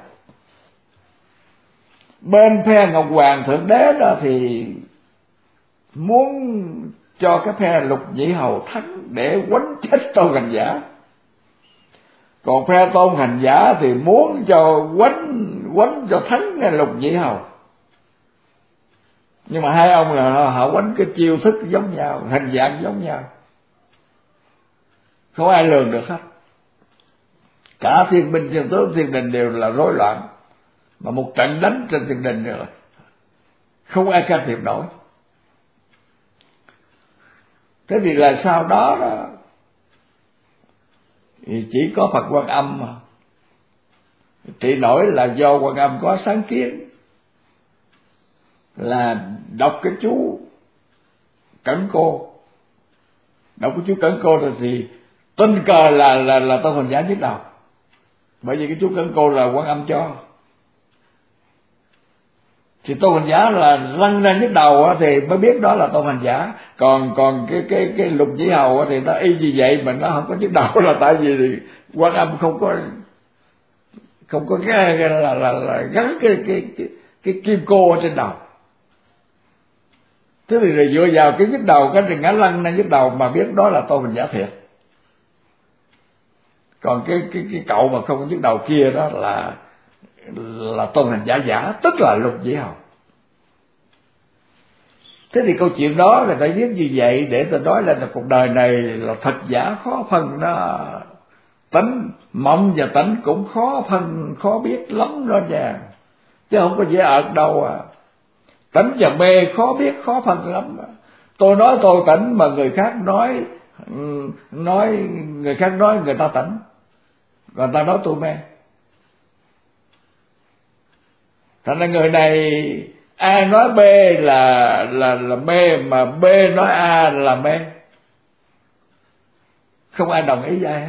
Bên phe Ngọc Hoàng Thượng Đế đó thì muốn cho cái phe Lục Nhĩ Hầu thắng để quánh chết Tôn Hành Giả, còn phe Tôn Hành Giả thì muốn cho quánh cho thắng cái Lục Nhĩ Hầu. Nhưng mà hai ông là họ quánh cái chiêu thức giống nhau, hình dạng giống nhau, không ai lường được hết. Cả thiên binh thiên tướng thiên đình đều là rối loạn, mà một trận đánh trên thiên đình rồi không ai can thiệp nổi. Thế thì là sau đó thì chỉ có Phật Quan Âm mà trị nổi, là do Quan Âm có sáng kiến là đọc cái chú Cẩn Cô. Đọc cái chú Cẩn Cô rồi thì tình cờ là Tôn Hành Giả nhức đầu, bởi vì cái chú Cẩn Cô là Quan Âm cho. Thì Tôn Hành Giả là lăn ra nhức đầu thì mới biết đó là Tôn Hành Giả. Còn cái Lục Nhĩ Hầu thì nó y như vậy mà nó không có nhức đầu, là tại vì Quan Âm không có cái là gắn cái kim cô ở trên đầu. Thế thì rồi dựa vào cái nhức đầu, cái ngã lăn ra nhức đầu mà biết đó là Tôn Hành Giả thiệt. Còn cái cậu mà không có nhức đầu kia đó là Tôn Hành Giả giả, tức là Lục Nhĩ Hầu. Thế thì câu chuyện đó người ta viết như vậy để ta nói là cuộc đời này là thật giả khó phân đó. Tánh mộng và tánh cũng khó phân, khó biết lắm đó nha, chứ không có dễ ợt đâu à. Tánh và mê khó biết, khó phân lắm. Tôi nói tôi tánh mà người khác nói người khác nói người ta tánh, người ta nói tôi mê. Thành ra người này A nói B là mê, mà B nói A là mê, không ai đồng ý với ai hết.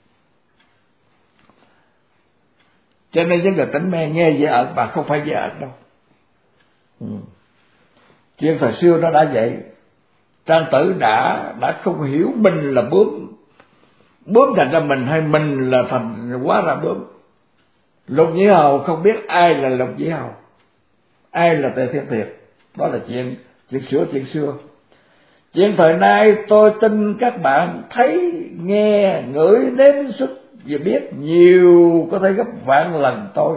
Cho nên những người tỉnh mê nghe dễ ợt mà không phải dễ ợt đâu. Chuyện thời xưa nó đã vậy. Trang Tử đã không hiểu mình là bướm thành ra mình, hay mình là thành quá ra bướm. Lục Nhĩ Hầu không biết ai là Lục Nhĩ Hầu, ai là Tề Thiên Thiệt. Đó là chuyện xưa. Chuyện thời nay tôi tin các bạn thấy, nghe, ngửi, nếm sức và biết nhiều có thể gấp vạn lần tôi.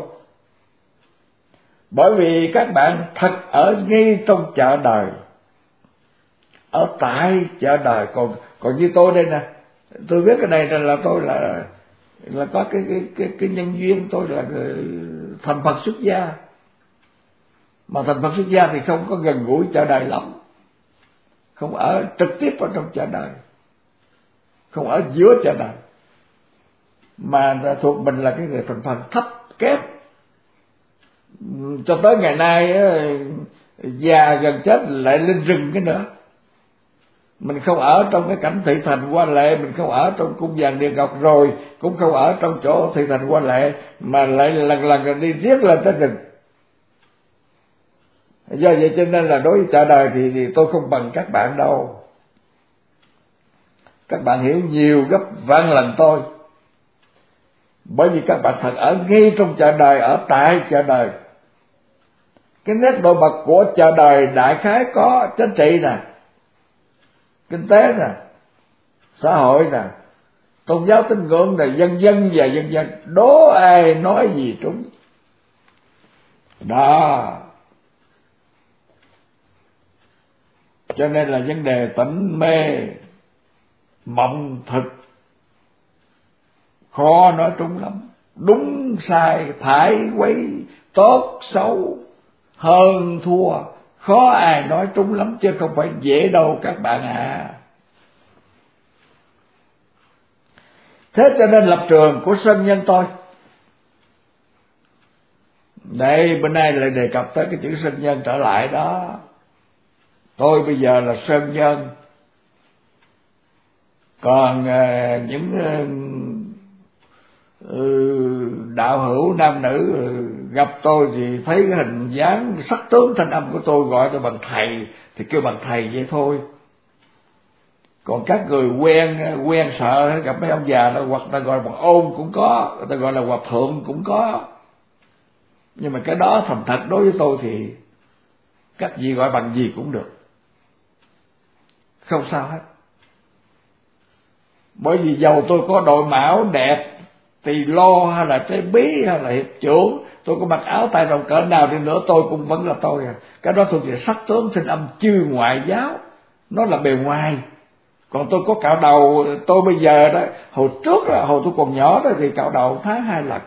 Bởi vì các bạn thật ở ngay trong chợ đời, ở tại chợ đời. Còn như tôi đây nè, tôi biết cái này là tôi là có cái nhân duyên, tôi là thành Phật xuất gia. Mà thành Phật xuất gia thì không có gần gũi chợ đời lắm, không ở trực tiếp ở trong chợ đời, không ở giữa chợ đời, mà thuộc mình là cái người thành phần thấp kém. Cho tới ngày nay già gần chết lại lên rừng cái nữa. Mình không ở trong cái cảnh thị thành hoa lệ, mình không ở trong cung vàng điện ngọc, rồi cũng không ở trong chỗ thị thành hoa lệ, mà lại lần đi riết lên tới rừng. Do vậy cho nên là đối với chợ đời thì tôi không bằng các bạn đâu. Các bạn hiểu nhiều gấp vạn lần tôi, bởi vì các bạn thật ở ngay trong chợ đời, ở tại chợ đời. Cái nét nổi bật của chợ đời đại khái có chính trị nè, kinh tế nè, xã hội nè, tôn giáo tín ngưỡng nè, dân dân và dân dân. Đố ai nói gì trúng đó. Cho nên là vấn đề tỉnh mê mộng thực khó nói trúng lắm. Đúng sai phải quấy, tốt xấu hơn thua, khó ai nói trúng lắm, chứ không phải dễ đâu các bạn à. Thế cho nên lập trường của Sơn Nhân tôi, đây bữa nay lại đề cập tới cái chữ Sơn Nhân trở lại đó. Tôi bây giờ là Sơn Nhân. Còn những đạo hữu nam nữ gặp tôi thì thấy cái hình dáng sắc tướng thanh âm của tôi, gọi tôi bằng thầy thì kêu bằng thầy vậy thôi. Còn các người quen sợ gặp mấy ông già đó, hoặc ta gọi là bằng ôn cũng có, ta gọi là hòa thượng cũng có. Nhưng mà cái đó thành thật đối với tôi thì các vị gọi bằng gì cũng được, không sao hết. Bởi vì dầu tôi có đội mão đẹp, tỳ lô hay là trái bí hay là hiệp trưởng, tôi có mặc áo tay rộng cỡ nào đi nữa, tôi cũng vẫn là tôi à. Cái đó thuộc về sắc tướng sinh âm chư ngoại giáo, nó là bề ngoài. Còn tôi có cạo đầu, tôi bây giờ đó, hồi trước là hồi tôi còn nhỏ đó thì cạo đầu tháng 2 lần.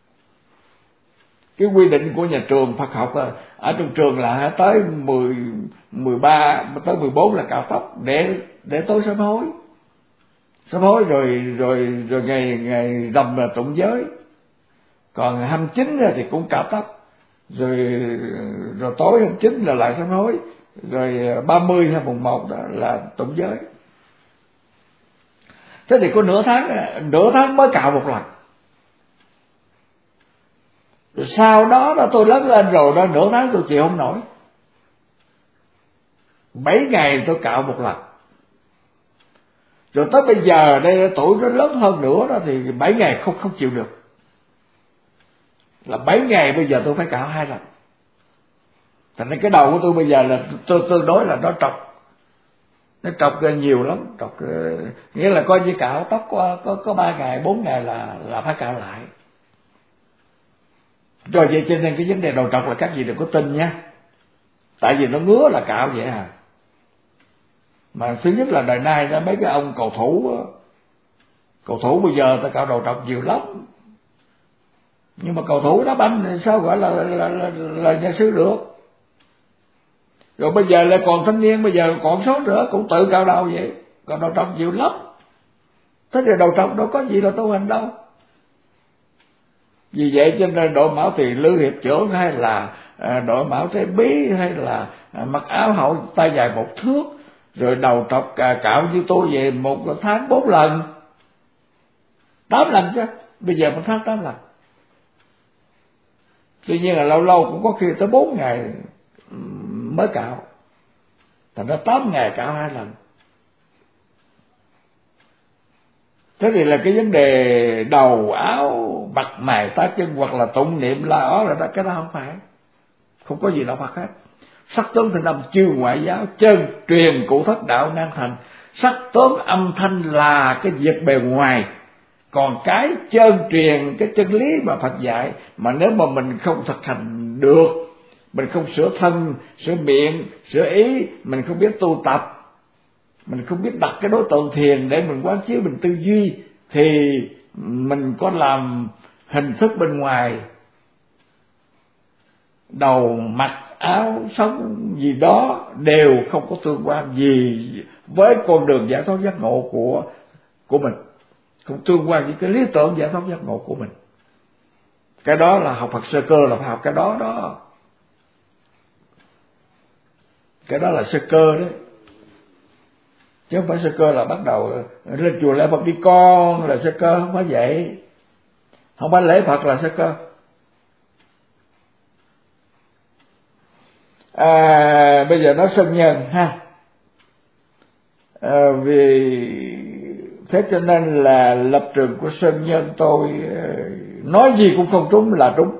Cái quy định của nhà trường Phật học ở trong trường là tới 13 tới 14 là cạo tóc để tôi sám hối rồi ngày rằm là tụng giới. Còn 29 thì cũng cạo tóc, rồi tối 29 là lại sám hối, rồi 30 hay mùng 1 đó là tụng giới. Thế thì có nửa tháng mới cạo một lần. Rồi sau đó tôi lớn lên rồi đó, nửa tháng tôi chịu không nổi, 7 ngày tôi cạo một lần. Rồi tới bây giờ đây tuổi nó lớn hơn nữa đó thì 7 ngày không chịu được, là 7 ngày bây giờ tôi phải cạo 2 lần. Thành ra cái đầu của tôi bây giờ là tôi tương đối là nó trọc nhiều lắm, nghĩa là coi như cạo tóc có 3 ngày 4 ngày là phải cạo lại. Rồi vậy cho nên cái vấn đề đầu trọc là các vị đừng có tin nha, tại vì nó ngứa là cạo vậy à. Mà thứ nhất là đời nay đó, mấy cái ông cầu thủ bây giờ ta cạo đầu trọc nhiều lắm. Nhưng mà cầu thủ đá banh thì sao gọi là nhà sư được. Rồi bây giờ lại còn thanh niên, bây giờ còn số nữa cũng tự cạo đầu vậy, còn đầu trọc nhiều lắm. Thế thì đầu trọc đâu có gì là tu hành đâu. Vì vậy cho nên đội mão tỳ lư hiệp trưởng, hay là đội mão trái bí, hay là mặc áo hậu tay dài 1 thước, rồi đầu trọc cạo như tôi về 1 tháng 4 lần, 8 lần chứ, bây giờ 1 tháng 8 lần. Tuy nhiên là lâu lâu cũng có khi tới 4 ngày mới cạo, thành ra 8 ngày cạo 2 lần. Thế thì là cái vấn đề đầu áo mặt mày tá chân hoặc là tụng niệm la ó là cái đó không phải, không có gì đạo Phật hết. Sắc tướng thanh âm chư ngoại giáo, chân truyền cụ thất đạo nan thành. Sắc tướng âm thanh là cái việc bề ngoài, còn cái chân truyền, cái chân lý mà Phật dạy, mà nếu mà mình không thực hành được, mình không sửa thân, sửa miệng, sửa ý, mình không biết tu tập, mình không biết đặt cái đối tượng thiền để mình quán chiếu, mình tư duy, thì mình có làm hình thức bên ngoài, đầu mặt áo sống gì đó đều không có tương quan gì với con đường giải thoát giác ngộ của mình, không tương quan với cái lý tưởng giải thoát giác ngộ của mình. Cái đó là học Phật sơ cơ là phải học cái đó đó. Cái đó là sơ cơ đấy, chứ không phải sơ cơ là bắt đầu lên chùa lễ Phật đi con là sơ cơ, không phải vậy. Không phải lễ Phật là sơ cơ. Bây giờ nói sân nhân ha. Vì thế cho nên là lập trường của sân nhân tôi nói gì cũng không trúng là trúng.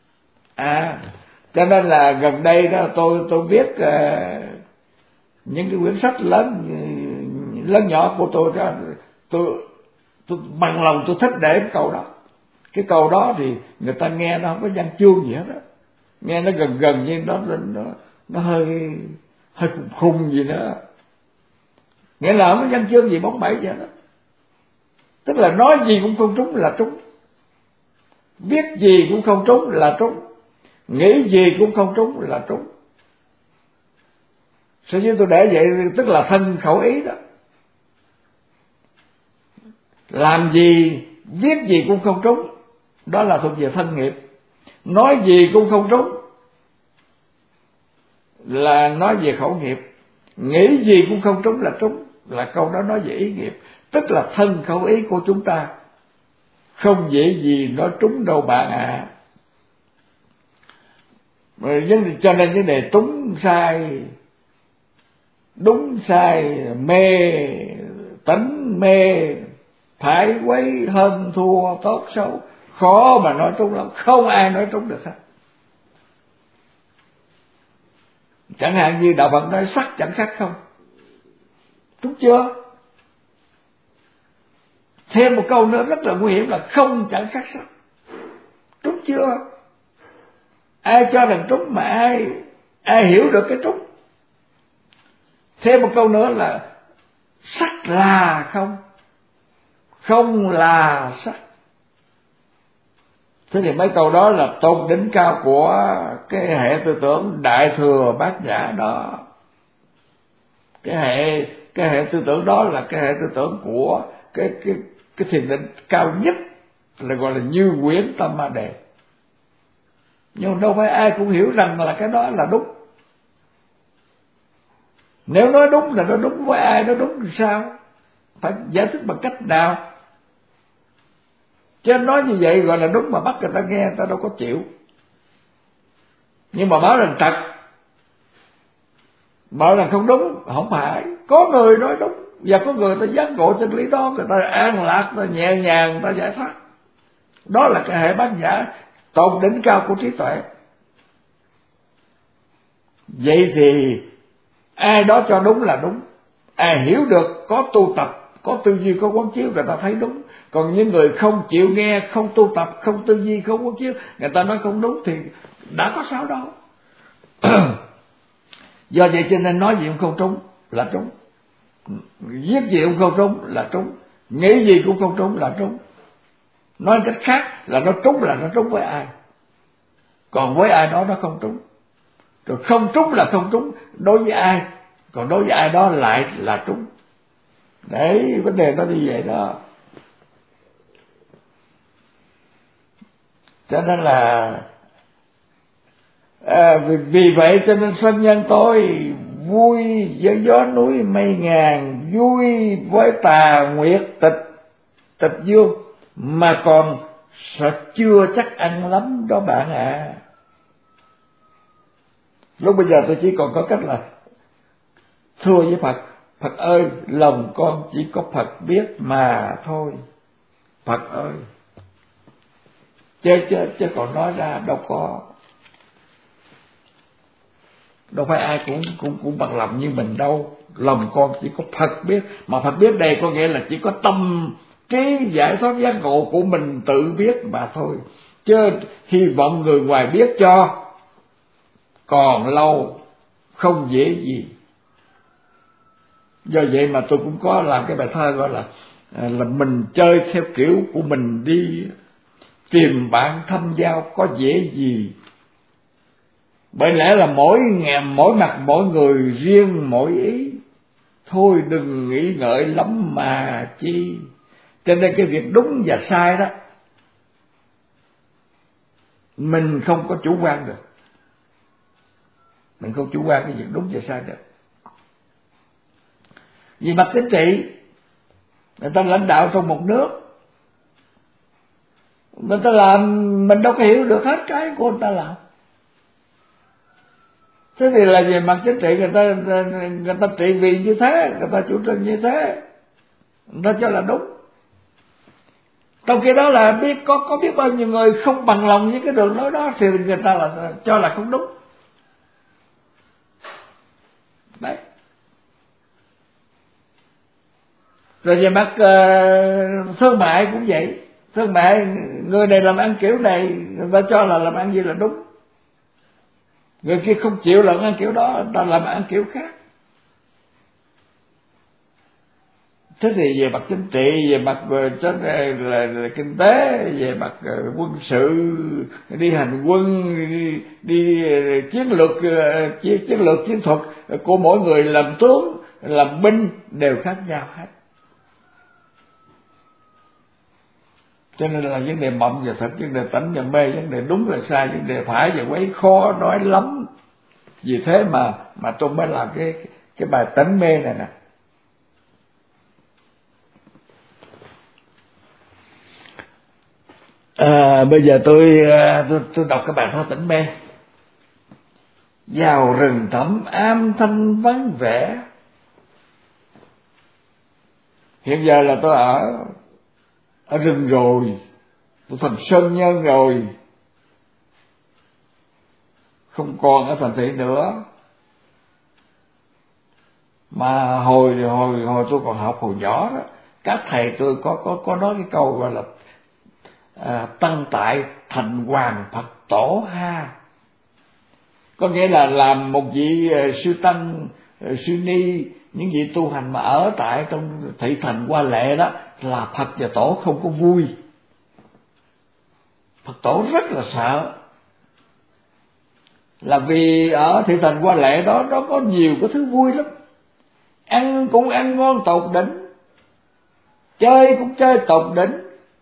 Cho nên là gần đây đó tôi viết những cái quyển sách lớn nhỏ của tôi ra, tôi bằng lòng tôi thích để cái câu đó. Cái câu đó thì người ta nghe nó không có văn chương gì hết đó, nghe nó gần như nó hơi khùng gì nữa, nghĩa là không có văn chương gì bóng bẩy vậy đó. Tức là nói gì cũng không trúng là trúng, viết gì cũng không trúng là trúng, nghĩ gì cũng không trúng là trúng. Sở dĩ tôi để vậy tức là thân khẩu ý đó. Làm gì viết gì cũng không trúng, đó là thuộc về thân nghiệp. Nói gì cũng không trúng là nói về khẩu nghiệp. Nghĩ gì cũng không trúng là trúng, là câu đó nói về ý nghiệp. Tức là thân khẩu ý của chúng ta không dễ gì nói trúng đâu bạn ạ. Cho nên vấn đề đúng sai mê tánh mê, phải quấy, hơn thua, tốt xấu, khó mà nói trúng lắm, không ai nói trúng được hết. Chẳng hạn như đạo Phật nói sắc chẳng khác không, trúng chưa? Thêm một câu nữa rất là nguy hiểm là không chẳng khác sắc, trúng chưa? Ai cho rằng trúng mà ai hiểu được cái trúng. Thêm một câu nữa là sắc là không, không là sắc. Thế thì mấy câu đó là tôn đỉnh cao của cái hệ tư tưởng Đại Thừa Bát Nhã đó. Cái hệ tư tưởng đó là cái hệ tư tưởng của cái thiền định cao nhất, là gọi là Như Quyển Tâm Ma Đề. Nhưng đâu phải ai cũng hiểu rằng là cái đó là đúng. Nếu nói đúng là nó đúng với ai, nó đúng thì sao? Phải giải thích bằng cách nào? Chứ nói như vậy gọi là đúng mà bắt người ta nghe, người ta đâu có chịu. Nhưng mà bảo rằng trật, bảo rằng không đúng, không phải. Có người nói đúng, và có người ta giác ngộ chân lý đó, người ta an lạc, người ta nhẹ nhàng, người ta giải thoát. Đó là cái hệ bát nhã, tôn đỉnh cao của trí tuệ. Vậy thì ai đó cho đúng là đúng, ai hiểu được, có tu tập, có tư duy, có quán chiếu, người ta thấy đúng. Còn những người không chịu nghe, không tu tập, không tư duy, không quán chiếu, người ta nói không đúng thì đã có sao đâu. Do vậy cho nên nói gì cũng không trúng là trúng, viết gì cũng không trúng là trúng, nghĩ gì cũng không trúng là trúng. Nói cách khác là nó trúng là nó trúng với ai, còn với ai đó nó không trúng. Rồi không trúng là không trúng đối với ai, còn đối với ai đó lại là trúng. Đấy, vấn đề nó như vậy đó. Cho nên là vì vậy cho nên sanh nhân tôi vui với gió núi mây ngàn, vui với tà nguyệt tịch dương, mà còn sợ chưa chắc ăn lắm đó bạn ạ. Lúc bây giờ tôi chỉ còn có cách là thưa với Phật: Phật ơi, lòng con chỉ có Phật biết mà thôi, Phật ơi. Chứ còn nói ra đâu phải ai cũng bằng lòng như mình đâu. Lòng con chỉ có Phật biết, mà Phật biết đây có nghĩa là chỉ có tâm trí giải thoát giác ngộ của mình tự biết mà thôi, chứ hy vọng người ngoài biết cho còn lâu không dễ gì. Do vậy mà tôi cũng có làm cái bài thơ gọi là mình chơi theo kiểu của mình đi, tìm bạn thâm giao có dễ gì. Bởi lẽ là mỗi mặt mỗi người riêng mỗi ý, thôi đừng nghĩ ngợi lắm mà chi. Cho nên cái việc đúng và sai đó mình không có chủ quan được, mình không chủ quan cái việc đúng và sai được. Vì mặt chính trị, người ta lãnh đạo trong một nước, người ta làm mình đâu có hiểu được hết cái của người ta làm. Thế thì là về mặt chính trị người ta trị vì như thế, người ta chủ trương như thế, người ta cho là đúng. Trong khi đó là có biết bao nhiêu người không bằng lòng với cái đường lối đó thì người ta là cho là không đúng. Đấy. Rồi về mặt thương mại cũng vậy. Thương mại, người này làm ăn kiểu này, người ta cho là làm ăn gì là đúng. Người kia không chịu làm ăn kiểu đó, người ta làm ăn kiểu khác. Thế thì về mặt chính trị, về mặt là kinh tế, về mặt quân sự, đi hành quân, đi chiến lược chiến thuật của mỗi người làm tướng, làm binh đều khác nhau hết. Cho nên là vấn đề mộng và thật, vấn đề tánh và mê, vấn đề đúng và sai, vấn đề phải và quấy khó nói lắm. Vì thế mà tôi mới làm cái bài tánh mê này nè. Bây giờ tôi đọc cái bài thơ tĩnh mê. Vào rừng thẳm am thanh vắng vẻ, Hiện giờ là tôi ở rừng rồi, tôi thành sơn nhân rồi, không còn ở thành thị nữa. Mà hồi tôi còn học hồi nhỏ đó, các thầy tôi có nói cái câu gọi là tăng tại thành hoàng Phật tổ ha. Có nghĩa là làm một vị sư tăng, sư ni, những vị tu hành mà ở tại trong thị thành Hoa Lệ đó, là Phật và tổ không có vui. Phật tổ rất là sợ, là vì ở thị thành Hoa Lệ đó nó có nhiều cái thứ vui lắm. Ăn cũng ăn ngon tột đỉnh, chơi cũng chơi tột đỉnh,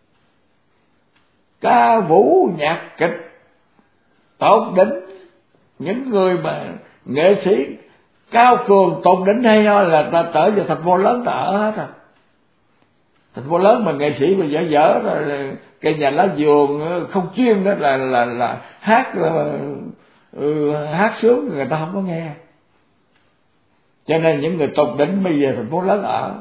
ca vũ nhạc kịch tột đỉnh. Những người mà nghệ sĩ cao cường tột đỉnh hay ho là ta trở về thành phố lớn ta ở hết. Thành phố lớn mà nghệ sĩ mà dở rồi, cái nhà lá vườn không chuyên đó là hát sướng người ta không có nghe. Cho nên những người tột đỉnh bây giờ thành phố lớn ở,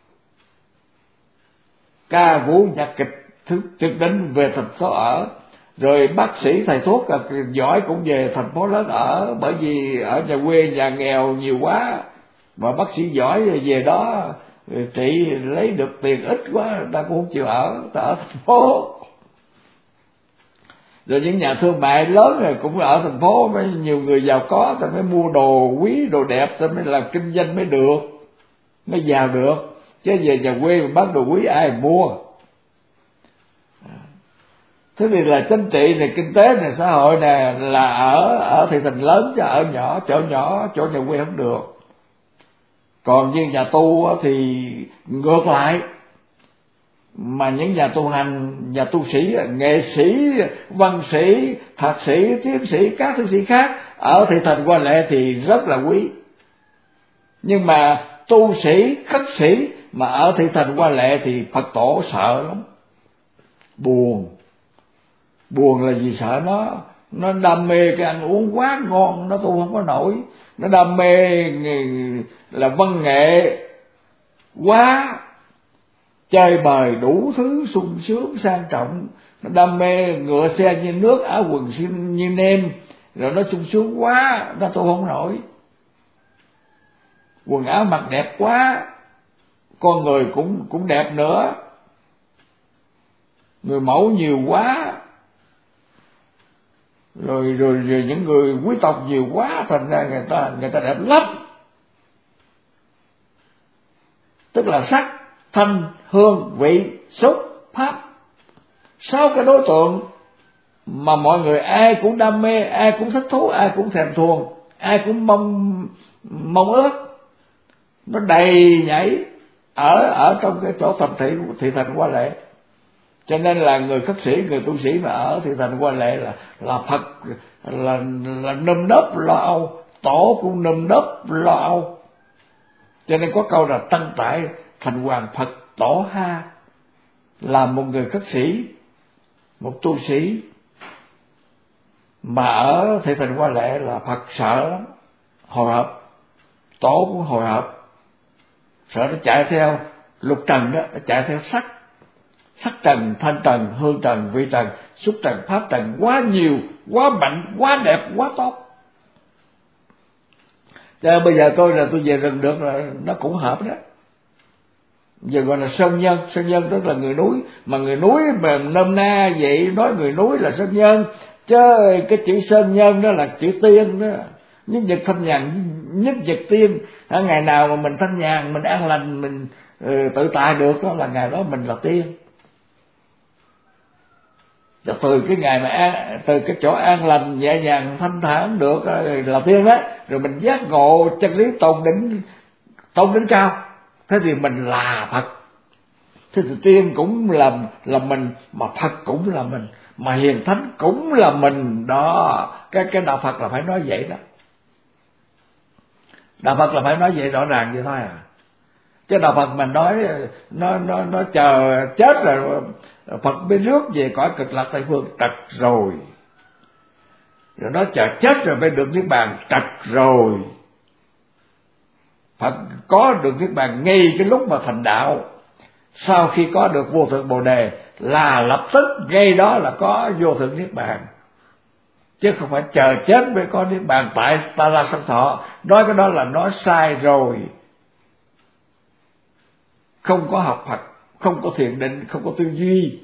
ca vũ nhạc kịch tuyệt đỉnh về thành phố ở. Rồi bác sĩ thầy thuốc giỏi cũng về thành phố lớn ở, bởi vì ở nhà quê nhà nghèo nhiều quá, mà bác sĩ giỏi về đó trị lấy được tiền ít quá, ta cũng không chịu ở, ta ở thành phố. Rồi những nhà thương mại lớn rồi cũng ở thành phố, mới nhiều người giàu có ta mới mua đồ quý đồ đẹp, ta mới làm kinh doanh mới được, mới giàu được. Chứ về nhà quê mà bán đồ quý ai mua. Thế thì là chính trị này, kinh tế này, xã hội này là ở thị thành lớn, chứ ở nhỏ chỗ nhà quê không được. Còn như nhà tu thì ngược lại, mà những nhà tu hành, nhà tu sĩ, nghệ sĩ, văn sĩ, thạc sĩ, tiến sĩ, các tiến sĩ khác ở thị thành Hoa Lệ thì rất là quý. Nhưng mà tu sĩ, khất sĩ mà ở thị thành Hoa Lệ thì Phật tổ sợ lắm, buồn là vì sợ nó đam mê cái ăn uống quá ngon, nó tu không có nổi. Nó đam mê là văn nghệ quá, chơi bời đủ thứ sung sướng sang trọng. Nó đam mê ngựa xe như nước, áo quần như nêm, rồi nó sung sướng quá, nó tu không nổi. Quần áo mặc đẹp quá, con người cũng đẹp nữa, người mẫu nhiều quá, rồi những người quý tộc nhiều quá, thành ra người ta đẹp lắm. Tức là sắc, thanh, hương, vị, xúc, pháp, 6 cái đối tượng mà mọi người ai cũng đam mê, ai cũng thích thú, ai cũng thèm thuồng, ai cũng mong ước. Nó đầy nhảy ở trong cái chỗ thị thành Hoa Lệ. Cho nên là người khất sĩ, người tu sĩ mà ở thị thành Hoa Lệ là Phật là nơm nớp lo âu, tổ cũng nơm nớp lo âu. Cho nên có câu là tăng tại thành hoàng Phật tổ ha. Là một người khất sĩ, một tu sĩ mà ở thị thành Hoa Lệ là Phật sợ lắm, hồi hộp, tổ cũng hồi hộp, sợ nó chạy theo lục trần đó, nó chạy theo sắc trần, thanh trần, hương trần, vị trần, xúc trần, pháp trần, quá nhiều, quá mạnh, quá đẹp, quá tốt. Cho bây giờ tôi về rừng được rồi, nó cũng hợp đó. Giờ gọi là sơn nhân tức là người núi, mà người núi mà nôm na vậy nói người núi là sơn nhân, chứ cái chữ sơn nhân đó là chữ tiên đó. Nhất nhật thanh nhàn, nhất nhật tiên. Ngày nào mà mình thanh nhàn, mình an lành, mình tự tại được đó là ngày đó mình là tiên. Và từ cái ngày mà từ cái chỗ an lành, nhẹ nhàng, thanh thản được là tiên đó, rồi mình giác ngộ chân lý tột đỉnh cao, thế thì mình là Phật. Thế thì tiên cũng là mình, mà Phật cũng là mình, mà hiền thánh cũng là mình đó. Cái đạo Phật là phải nói vậy đó. Đạo Phật là phải nói vậy rõ ràng vậy thôi à. Chứ đạo Phật mình nói nó chờ chết rồi Phật mới rước về cõi cực lạc Tây phương, trật rồi. Rồi nó chờ chết rồi mới được niết bàn, trật rồi. Phật có được niết bàn ngay cái lúc mà thành đạo, sau khi có được vô thượng Bồ Đề là lập tức ngay đó là có vô thượng Niết Bàn, chứ không phải chờ chết mới có Niết Bàn tại Ta La Sanh Thọ. Nói cái đó là nói sai rồi. Không có học Phật, không có thiền định, không có tư duy.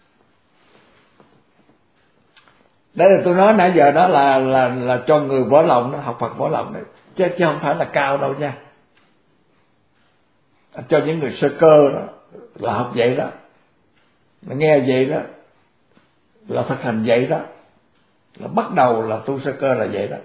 Đây là tôi nói nãy giờ đó là cho người vỡ lòng đó, học Phật vỡ lòng đấy, chứ không phải là cao đâu nha. Cho những người sơ cơ đó là học vậy đó, nghe vậy đó, là thực hành vậy đó, là bắt đầu là tu sơ cơ là vậy đó.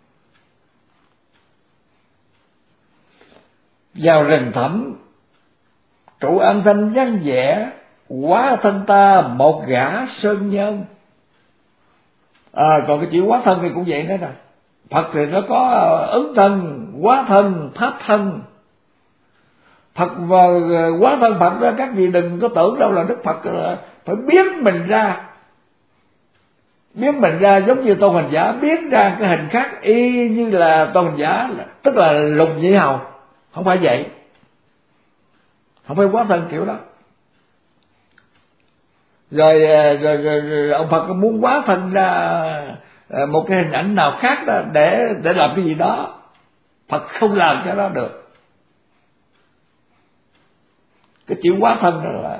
Vào rừng thẳm trụ an thanh văn vẻ, hóa thân ta một gã sơn nhân. Còn cái chữ hóa thân thì cũng vậy đó nè. Phật thì nó có ứng thân, hóa thân, pháp thân. Phật và hóa thân Phật đó, các vị đừng có tưởng đâu là Đức Phật là phải biến mình ra. Biến mình ra giống như Tôn Hành Giả biến ra cái hình khác y như là Tôn Hành Giả, tức là Lục Nhĩ Hầu. Không phải vậy, không phải hóa thân kiểu đó. Rồi ông Phật muốn hóa thân ra một cái hình ảnh nào khác đó để làm cái gì đó, Phật không làm cái đó được. Cái chữ hóa thân đó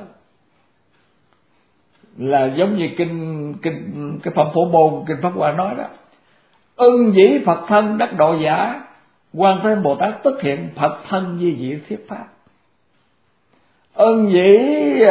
là giống như kinh cái Phẩm Phổ Môn, kinh Pháp Hoa nói đó: ưng dĩ Phật thân đắc độ giả, Quan Thế Bồ Tát tức hiện Phật thân như vị thuyết pháp. Ưng dĩ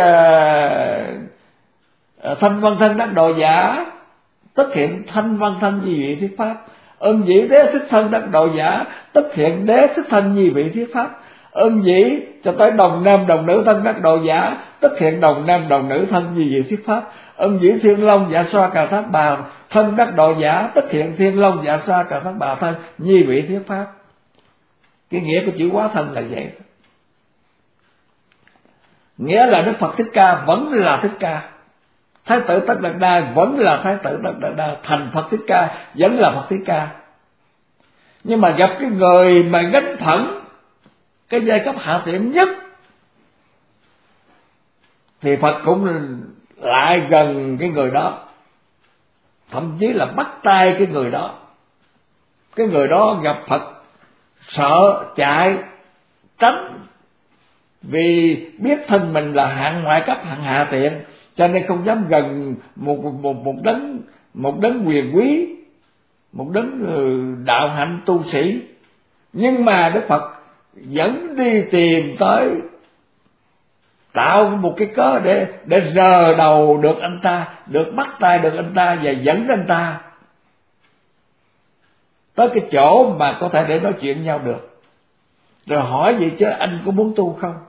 thanh văn thân đắc độ giả, tức hiện thanh văn thân như vị thuyết pháp. Ưng dĩ đế thích thân đắc độ giả, tức hiện đế thích thân như vị thuyết pháp. Ưng dĩ cho tới đồng nam đồng nữ thân đắc độ giả, tức hiện đồng nam đồng nữ thân như vị thuyết pháp. Ưng dĩ thiên long dạ xoa cà thác bà thân đắc độ giả, tức hiện thiên long dạ xoa cà thác bà thân như vị thuyết pháp. Cái nghĩa của chữ hóa thân là vậy. Nghĩa là Đức Phật Thích Ca vẫn là Thích Ca, Thái tử Tất Đạt Đa vẫn là Thái tử Tất Đạt Đa, thành Phật Thích Ca vẫn là Phật Thích Ca. Nhưng mà gặp cái người mà gánh phẫn cái giai cấp hạ tiện nhất thì Phật cũng lại gần cái người đó, thậm chí là bắt tay cái người đó. Cái người đó gặp Phật sợ chạy tránh, vì biết thân mình là hạng ngoại cấp, hạng hạ tiện, cho nên không dám gần một đấng quyền quý, một đấng đạo hạnh tu sĩ. Nhưng mà Đức Phật vẫn đi tìm tới, tạo một cái cớ để rờ đầu được anh ta, được bắt tay được anh ta và dẫn anh ta tới cái chỗ mà có thể để nói chuyện nhau được. Rồi hỏi vậy chứ anh có muốn tu không?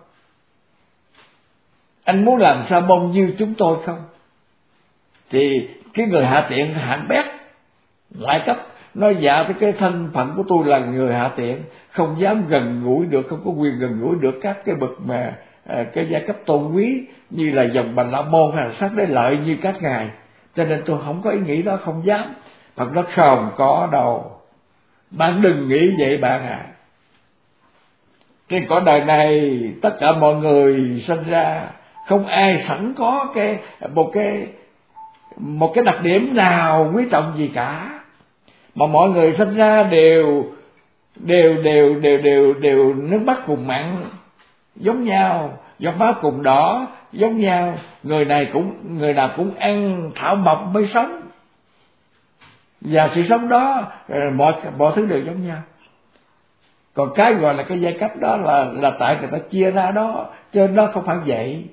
Anh muốn làm sa môn như chúng tôi không? Thì cái người hạ tiện hạng bét ngoại cấp nói: dạ cái thân phận của tôi là người hạ tiện, không dám gần gũi được, không có quyền gần gũi được các cái bậc mà cái giai cấp tôn quý như là dòng Bà La Môn hay là Sát Đế Lợi như các ngài, cho nên tôi không có ý nghĩ đó, không dám. Phật nói: không có đâu, bạn đừng nghĩ vậy bạn à. Trên cõi đời này tất cả mọi người sinh ra không ai sẵn có một cái đặc điểm nào quý trọng gì cả, mà mọi người sinh ra đều nước mắt cùng mặn giống nhau, giọt máu cùng đỏ giống nhau, người nào cũng ăn thảo mộc mới sống, và sự sống đó mọi thứ đều giống nhau. Còn cái gọi là cái giai cấp đó là tại người ta chia ra đó, cho nên nó không phải vậy.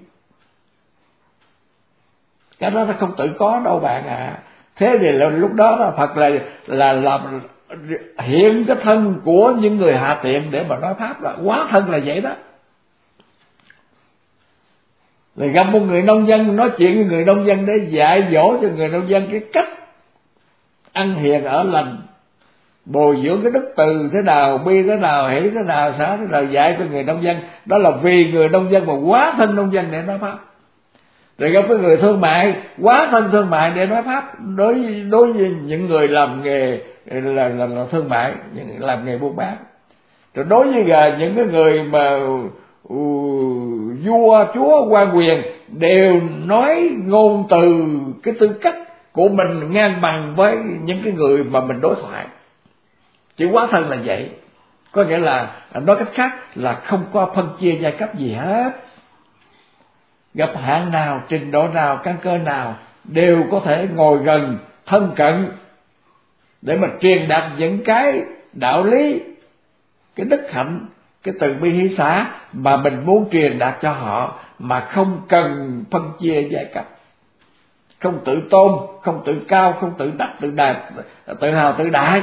Cái đó nó không tự có đâu bạn à. Thế thì lúc đó Phật là làm hiện cái thân của những người hạ tiện để mà nói pháp, là hóa thân là vậy đó. Rồi gặp một người nông dân, nói chuyện với người nông dân để dạy dỗ cho người nông dân cái cách ăn hiền ở lành, bồi dưỡng cái đức từ thế nào, bi thế nào, hỷ thế nào, xả thế nào, dạy cho người nông dân. Đó là vì người nông dân mà hóa thân nông dân để nói pháp. Rồi gặp cái người thương mại, hóa thân thương mại để nói pháp. Đối với những người làm nghề là thương mại, những làm nghề buôn bán. Rồi đối với những cái người mà vua chúa quan quyền đều nói ngôn từ cái tư cách của mình ngang bằng với những cái người mà mình đối thoại. Chữ hóa thân là vậy, có nghĩa là nói cách khác là không có phân chia giai cấp gì hết. Gặp hạn nào, trình độ nào, căn cơ nào đều có thể ngồi gần, thân cận để mà truyền đạt những cái đạo lý, cái đức hạnh, cái từ bi hỷ xả mà mình muốn truyền đạt cho họ, mà không cần phân chia giai cấp, không tự tôn, không tự cao, không tự đắc, tự đạt, tự hào, tự đại,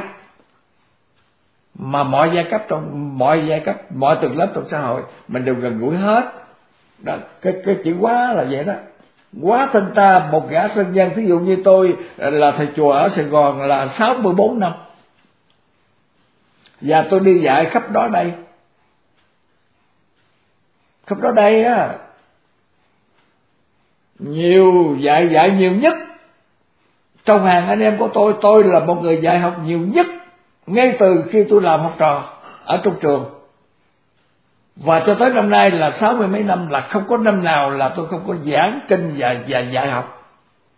mà mọi giai cấp trong mọi giai cấp, mọi tầng lớp trong xã hội mình đều gần gũi hết. Đó, cái chữ hóa là vậy đó. Hóa thân ta một gã sơn dân, thí dụ như tôi là thầy chùa ở Sài Gòn là 64 năm, và tôi đi dạy khắp đó đây, khắp đó đây á, nhiều dạy nhiều nhất trong hàng anh em của tôi là một người dạy học nhiều nhất ngay từ khi tôi làm học trò ở trong trường, và cho tới năm nay là 60 mấy năm là không có năm nào là tôi không có giảng kinh và dạy học.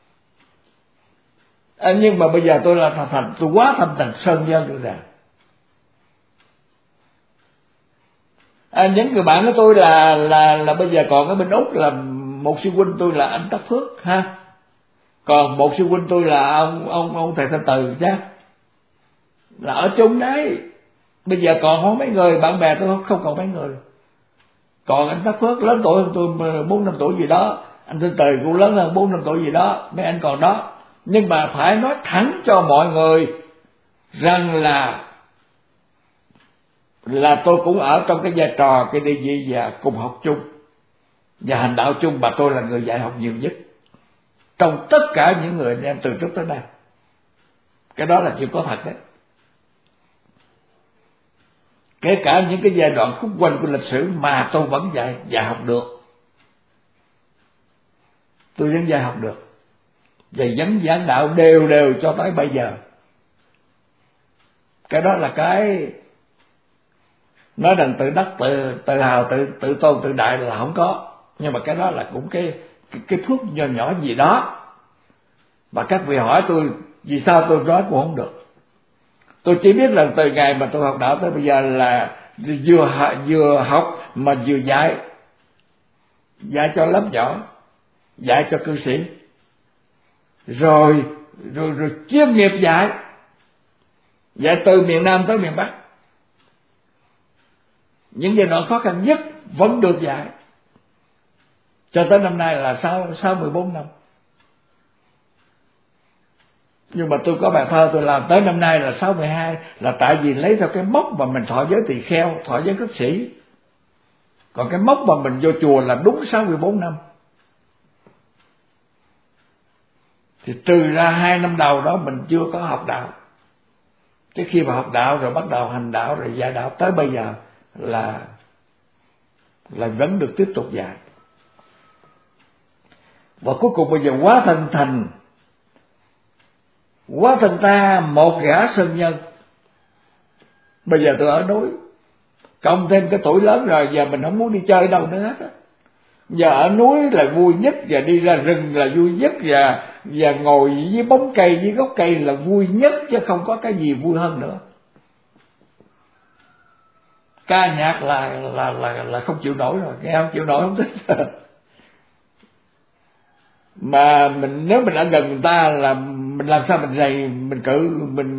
Nhưng mà bây giờ tôi là tôi quá thành sơn dân được rồi. Những người bạn của tôi là bây giờ còn ở bên Úc, là một sư huynh tôi là anh Tất Phước ha, còn một sư huynh tôi là ông thầy Thanh Từ chứ, là ở chung đấy. Bây giờ còn không mấy người, bạn bè tôi không còn mấy người. Còn anh Tất Phước lớn tuổi hơn tôi 4-5 tuổi gì đó, anh Thanh Từ cũng lớn hơn 4-5 tuổi gì đó, mấy anh còn đó. Nhưng mà phải nói thẳng cho mọi người rằng là tôi cũng ở trong cái vai trò, cái địa vị và cùng học chung và hành đạo chung, mà tôi là người dạy học nhiều nhất trong tất cả những người anh em từ trước tới nay. Cái đó là chuyện có thật đấy. Kể cả những cái giai đoạn khúc quanh của lịch sử mà tôi vẫn dạy học được, tôi vẫn dạy học được và vẫn giảng đạo đều cho tới bây giờ. Cái đó là cái nói rằng tự đắc, tự hào, tự tôn, tự đại là không có, nhưng mà cái đó là cũng cái phước nho nhỏ gì đó. Mà các vị hỏi tôi vì sao tôi nói cũng không được. Tôi chỉ biết là từ ngày mà tôi học đạo tới bây giờ là vừa học mà vừa dạy cho lớp nhỏ, dạy cho cư sĩ, rồi chuyên nghiệp dạy từ miền Nam tới miền Bắc. Những giai đoạn khó khăn nhất vẫn được dạy, cho tới năm nay là 64 năm. Nhưng mà tôi có bài thơ tôi làm tới năm nay là 62, là tại vì lấy theo cái mốc mà mình thọ giới tỳ kheo, thọ giới cấp sĩ. Còn cái mốc mà mình vô chùa là đúng 64 năm. Thì trừ ra 2 năm đầu đó mình chưa có học đạo. Chứ khi mà học đạo rồi bắt đầu hành đạo rồi dạy đạo tới bây giờ là vẫn được tiếp tục dạy. Và cuối cùng bây giờ hóa thân ta một gã sơn nhân. Bây giờ tôi ở núi, cộng thêm cái tuổi lớn rồi, giờ mình không muốn đi chơi đâu nữa hết. Giờ ở núi là vui nhất, và đi ra rừng là vui nhất, và ngồi dưới bóng cây, dưới gốc cây là vui nhất, chứ không có cái gì vui hơn nữa. Ca nhạc là không chịu nổi rồi, nghe không chịu nổi, không thích. Mà nếu mình ở gần người ta là mình làm sao mình rầy, mình cự,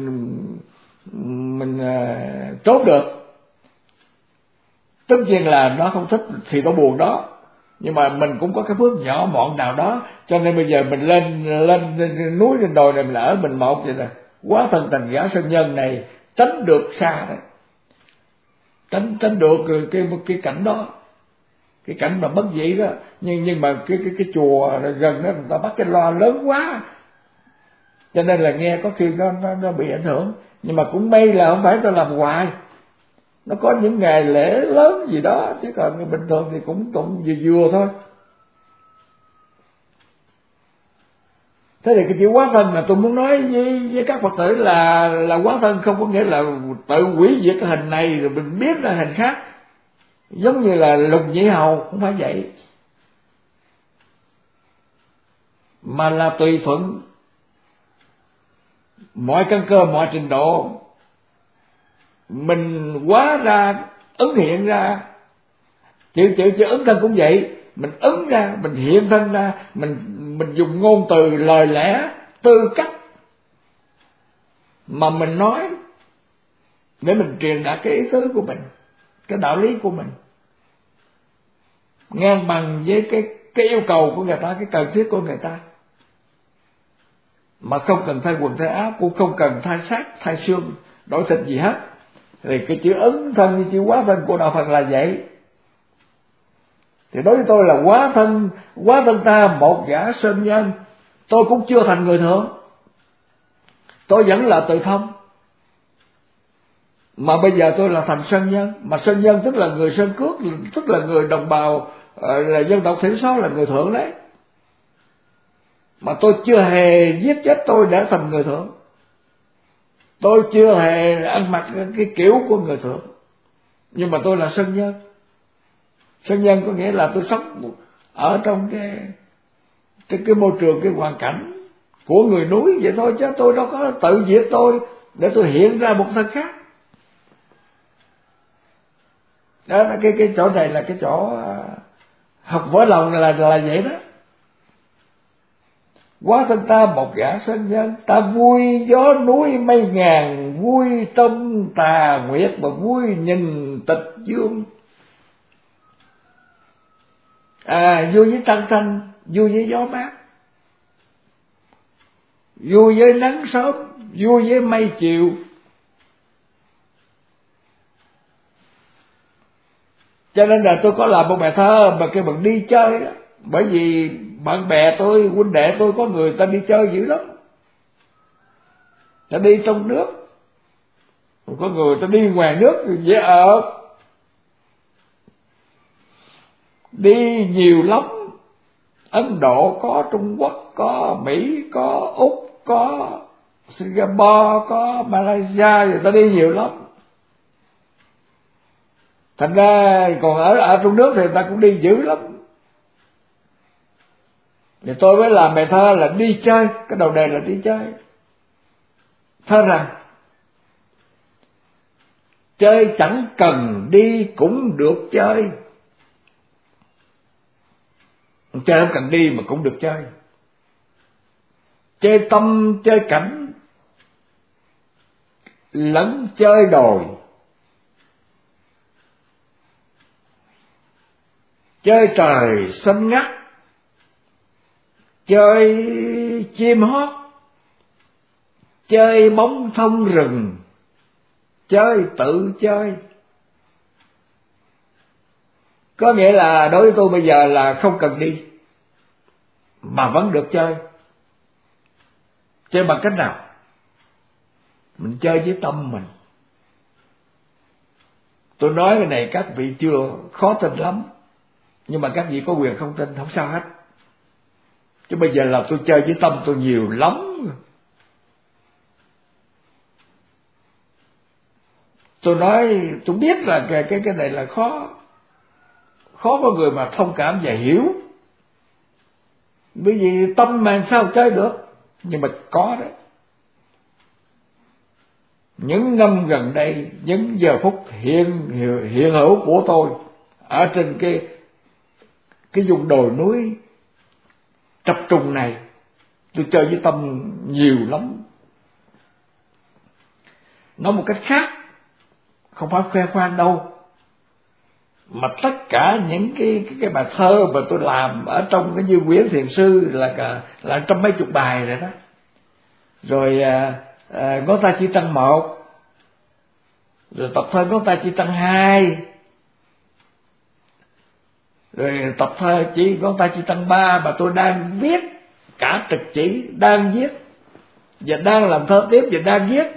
mình trốn được. Tất nhiên là nó không thích thì nó buồn đó, nhưng mà mình cũng có cái phước nhỏ mọn nào đó, cho nên bây giờ mình lên núi lên đồi này mình ở mình một vậy nè, quá thân thành gã sơn nhân này, tránh được xa đấy, tránh được cái cảnh đó, cái cảnh mà bất dĩ đó. Nhưng mà cái chùa gần đó người ta bắt cái loa lớn quá, cho nên là nghe có khi nó bị ảnh hưởng. Nhưng mà cũng may là không phải tôi làm hoài, nó có những ngày lễ lớn gì đó, chứ còn bình thường thì cũng vừa thôi. Thế thì cái chữ hóa thân là tôi muốn nói với các Phật tử là hóa thân không có nghĩa là tự hủy diệt cái hình này rồi mình biết là hình khác. giống như là Lục Nhĩ Hầu, không phải vậy, mà là tùy thuận mọi căn cơ, mọi trình độ. Mình hóa ra, ứng hiện ra, chữ ứng thân cũng vậy, mình ứng ra, mình hiện thân ra, mình dùng ngôn từ lời lẽ tư cách mà mình nói để mình truyền đạt cái ý tứ của mình, cái đạo lý của mình, ngang bằng với cái yêu cầu của người ta, cái cần thiết của người ta, mà không cần thay quần thay áo, cũng không cần thay xác thay xương đổi thịt gì hết. Thì cái chữ ứng thân với chữ hóa thân của đạo Phật là vậy. Thì đối với tôi là hóa thân ta một gã sơn nhân, tôi cũng chưa thành người thượng, tôi vẫn là tự thông, mà bây giờ tôi là thành sơn nhân. Mà sơn nhân tức là người sơn cước, tức là người đồng bào, là dân tộc thiểu số, là người thượng đấy. Mà tôi chưa hề giết chết tôi để thành người thượng, tôi chưa hề ăn mặc cái kiểu của người thượng, nhưng mà tôi là sơn nhân. Sơn nhân có nghĩa là tôi sống ở trong cái môi trường, cái hoàn cảnh của người núi vậy thôi, chứ tôi đâu có tự diệt tôi để tôi hiện ra một thân khác. Đó là cái chỗ này là cái chỗ học vỡ lòng là vậy đó. Hóa thân ta một gã sơn nhân, ta vui gió núi mây ngàn, vui tâm tà nguyệt mà vui nhìn tịch dương. Vui với trăng thanh, vui với gió mát, vui với nắng sớm, vui với mây chiều. Cho nên là tôi có làm một bài thơ mà kêu bằng đi chơi đó. Bởi vì bạn bè tôi, huynh đệ tôi có người ta đi chơi dữ lắm, ta đi trong nước, có người ta đi ngoài nước dễ ở, đi nhiều lắm. Ấn Độ có, Trung Quốc có, Mỹ có, Úc có, Singapore có, Malaysia, người ta đi nhiều lắm. Thành ra còn ở trong nước thì người ta cũng đi dữ lắm. Thì tôi mới làm bài thơ là đi chơi, cái đầu đề là đi chơi. Thơ rằng chơi chẳng cần đi cũng được chơi, chơi không cần đi mà cũng được chơi. Chơi tâm, chơi cảnh, lẫn chơi đồi, chơi trời xanh ngắt, chơi chim hót, chơi bóng thông rừng, chơi tự chơi. Có nghĩa là đối với tôi bây giờ là không cần đi mà vẫn được chơi. Chơi bằng cách nào? Mình chơi với tâm mình. Tôi nói cái này các vị chưa khó tin lắm, nhưng mà các vị có quyền không tin, không sao hết. Chứ bây giờ là tôi chơi với tâm tôi nhiều lắm. Tôi nói, tôi biết là cái này là khó có người mà thông cảm và hiểu. Bởi vì tâm mà sao chơi được, nhưng mà có đấy. Những năm gần đây, những giờ phút hiện hữu của tôi ở trên cái vùng đồi núi tập trung này, tôi chơi với tâm nhiều lắm. Nói một cách khác, không phải khoe khoang đâu, mà tất cả những cái bài thơ mà tôi làm ở trong cái Như Quyển Thiền Sư là trăm mấy chục bài rồi đó. Rồi Ngón Tay Chi Tăng 1, rồi tập thơ Ngón Tay Chi Tăng 2, rồi tập thơ Ngón Tay Chi Tăng 3 mà tôi đang viết cả trực chỉ, đang viết và đang làm thơ tiếp và đang viết.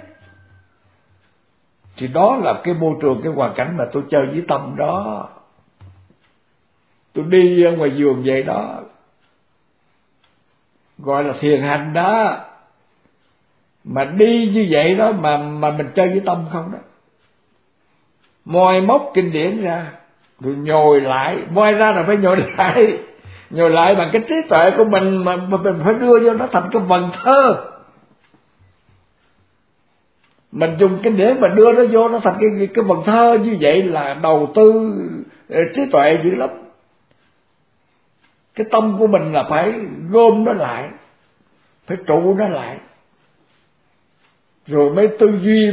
Thì đó là cái môi trường, cái hoàn cảnh mà tôi chơi với tâm đó. Tôi đi ngoài vườn vậy đó, gọi là thiền hành đó. Mà đi như vậy đó mà mình chơi với tâm không đó. Moi móc kinh điển ra, rồi nhồi lại, moi ra là phải nhồi lại bằng cái trí tuệ của mình, mà mình phải đưa vô nó thành cái vần thơ. Mình dùng cái để mà đưa nó vô nó thành cái vần thơ, như vậy là đầu tư trí tuệ dữ lắm. Cái tâm của mình là phải gom nó lại, phải trụ nó lại, rồi mới tư duy,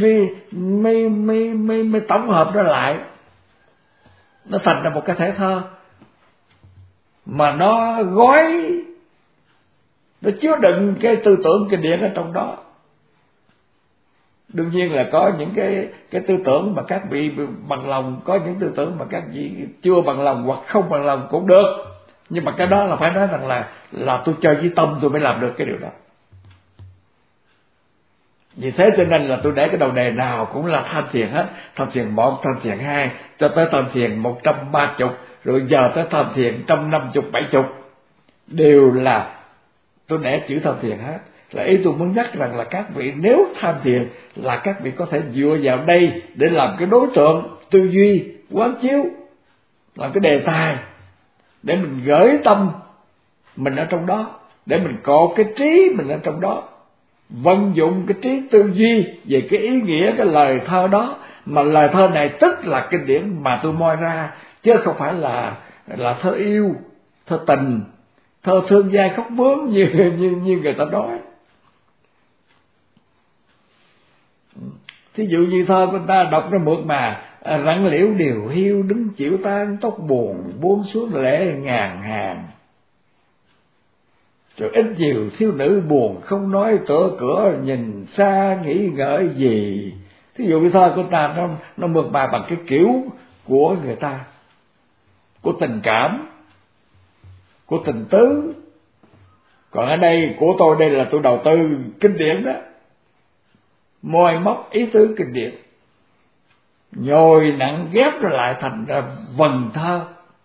mới tổng hợp nó lại, nó thành ra một cái thể thơ mà nó gói, nó chứa đựng cái tư tưởng kinh điển ở trong đó. Đương nhiên là có những cái tư tưởng mà các vị bằng lòng, có những tư tưởng mà các vị chưa bằng lòng hoặc không bằng lòng cũng được, nhưng mà cái đó là phải nói rằng là tôi chơi với tâm tôi mới làm được cái điều đó. Vì thế cho nên là tôi để cái đầu đề nào cũng là tham thiền hết, tham thiền 1, tham thiền 2, cho tới tham thiền 130, rồi giờ tới tham thiền 150, 70, đều là tôi để chữ tham thiền hết. Là ý tôi muốn nhắc rằng là các vị nếu tham thiền là các vị có thể dựa vào đây để làm cái đối tượng tư duy quán chiếu, làm cái đề tài để mình gửi tâm mình ở trong đó, để mình cột cái trí mình ở trong đó, vận dụng cái trí tư duy về cái ý nghĩa cái lời thơ đó. Mà lời thơ này tức là kinh điển mà tôi moi ra, chứ không phải là thơ yêu, thơ tình, thơ thương giai khóc bướm như người ta nói. Thí dụ như thơ của người ta đọc nó mượt mà: rặng liễu điều hiu đứng chịu tan, tóc buồn buông xuống lệ ngàn hàng. Rồi ít nhiều thiếu nữ buồn không nói, tựa cửa nhìn xa nghĩ ngợi gì. Thí dụ cái thơ của ta nó mượt mà bằng cái kiểu của người ta, của tình cảm, của tình tứ. Còn ở đây của tôi đây là tôi đầu tư kinh điển đó, moi móc ý tứ kinh điển, nhồi nặng ghép nó lại thành ra vần thơ.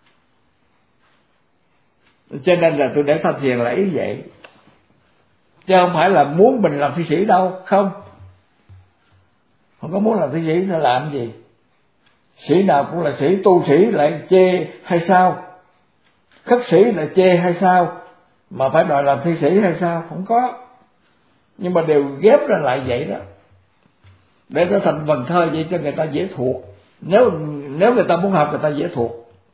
Cho nên là tôi để tham thiền là ý vậy, chứ không phải là muốn mình làm thi sĩ đâu. Không có muốn làm thi sĩ nó làm gì? Sĩ nào cũng là sĩ, tu sĩ lại chê hay sao? Khất sĩ lại chê hay sao? Mà phải đòi làm thi sĩ hay sao? Không có. Nhưng mà đều ghép ra lại vậy đó, để nó thành vần thơ vậy cho người ta dễ thuộc. Nếu người ta muốn học, người ta dễ thuộc.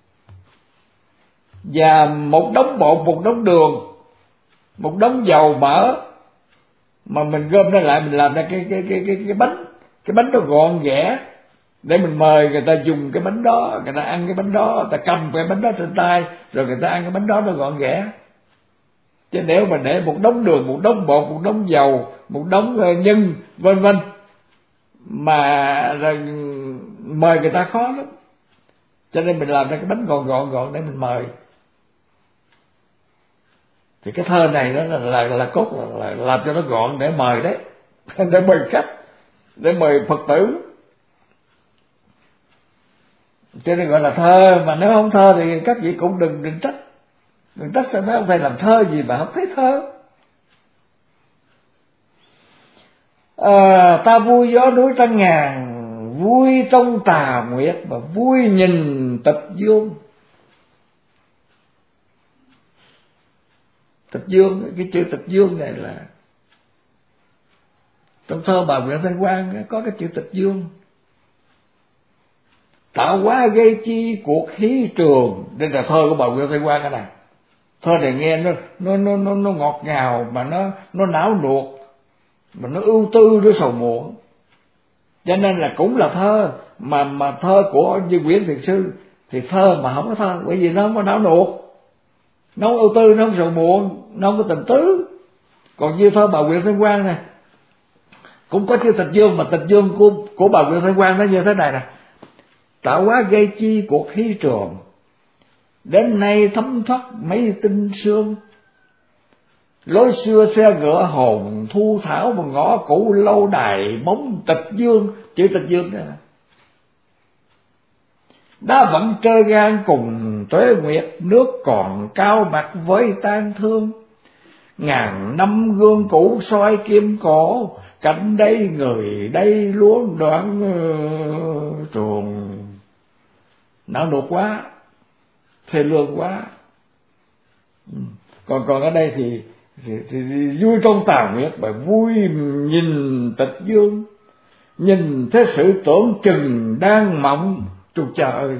Và một đống bột, một đống đường, một đống dầu mỡ mà mình gom nó lại, mình làm ra cái bánh nó gọn ghẽ, để mình mời người ta dùng cái bánh đó, người ta ăn cái bánh đó, người ta cầm cái bánh đó trên tay, rồi người ta ăn cái bánh đó nó gọn ghẽ. Chứ nếu mà để một đống đường, một đống bột, một đống dầu, một đống nhân vân vân mà mời người ta khó lắm. Cho nên mình làm ra cái bánh gọn để mình mời. Thì cái thơ này nó là cốt là làm cho nó gọn để mời đấy, để mời khách, để mời Phật tử. Cho nên gọi là thơ. Mà nếu không thơ thì các vị cũng đừng trách sao nói ông thầy làm thơ gì mà không thấy thơ. Ta vui gió núi Trăng Ngàn, vui trong tà nguyệt và vui nhìn tịch dương. Tịch dương, cái chữ tịch dương này là trong thơ bà Nguyễn Thanh Quang có cái chữ tịch dương. Tạo hóa gây chi cuộc khí trường. Đây là thơ của bà Nguyễn Thanh Quang này. Thơ này nghe nó ngọt ngào, mà nó não nuột, mà nó ưu tư, nó sầu muộn. Cho nên là cũng là thơ, mà thơ của Như Nguyễn Thiền Sư thì thơ mà không có thơ, bởi vì nó không có não nuột, nó không ưu tư, nó không sầu muộn, nó không có tình tứ. Còn như thơ bà Nguyễn Thanh Quang này cũng có chữ tịch dương, mà tịch dương của bà Nguyễn Thanh Quang nó như thế này nè: tạo hóa gây chi cuộc khí trường, đến nay thấm thoát mấy tinh sương. Lối xưa xe ngựa hồn thu thảo, một ngõ cũ lâu đài bóng tịch dương. Chữ tịch dương này đã vẫn trơ gan cùng tuế nguyệt, nước còn cao mặt với tan thương. Ngàn năm gương cũ soi kim cổ, cạnh đây người đây luống đoạn truồng. não nụt quá, thê lương quá. Còn ở đây thì vui trong tà nguyệt, bài vui nhìn tịch dương, nhìn thế sự tưởng chừng đang mộng. Tôi trời ơi,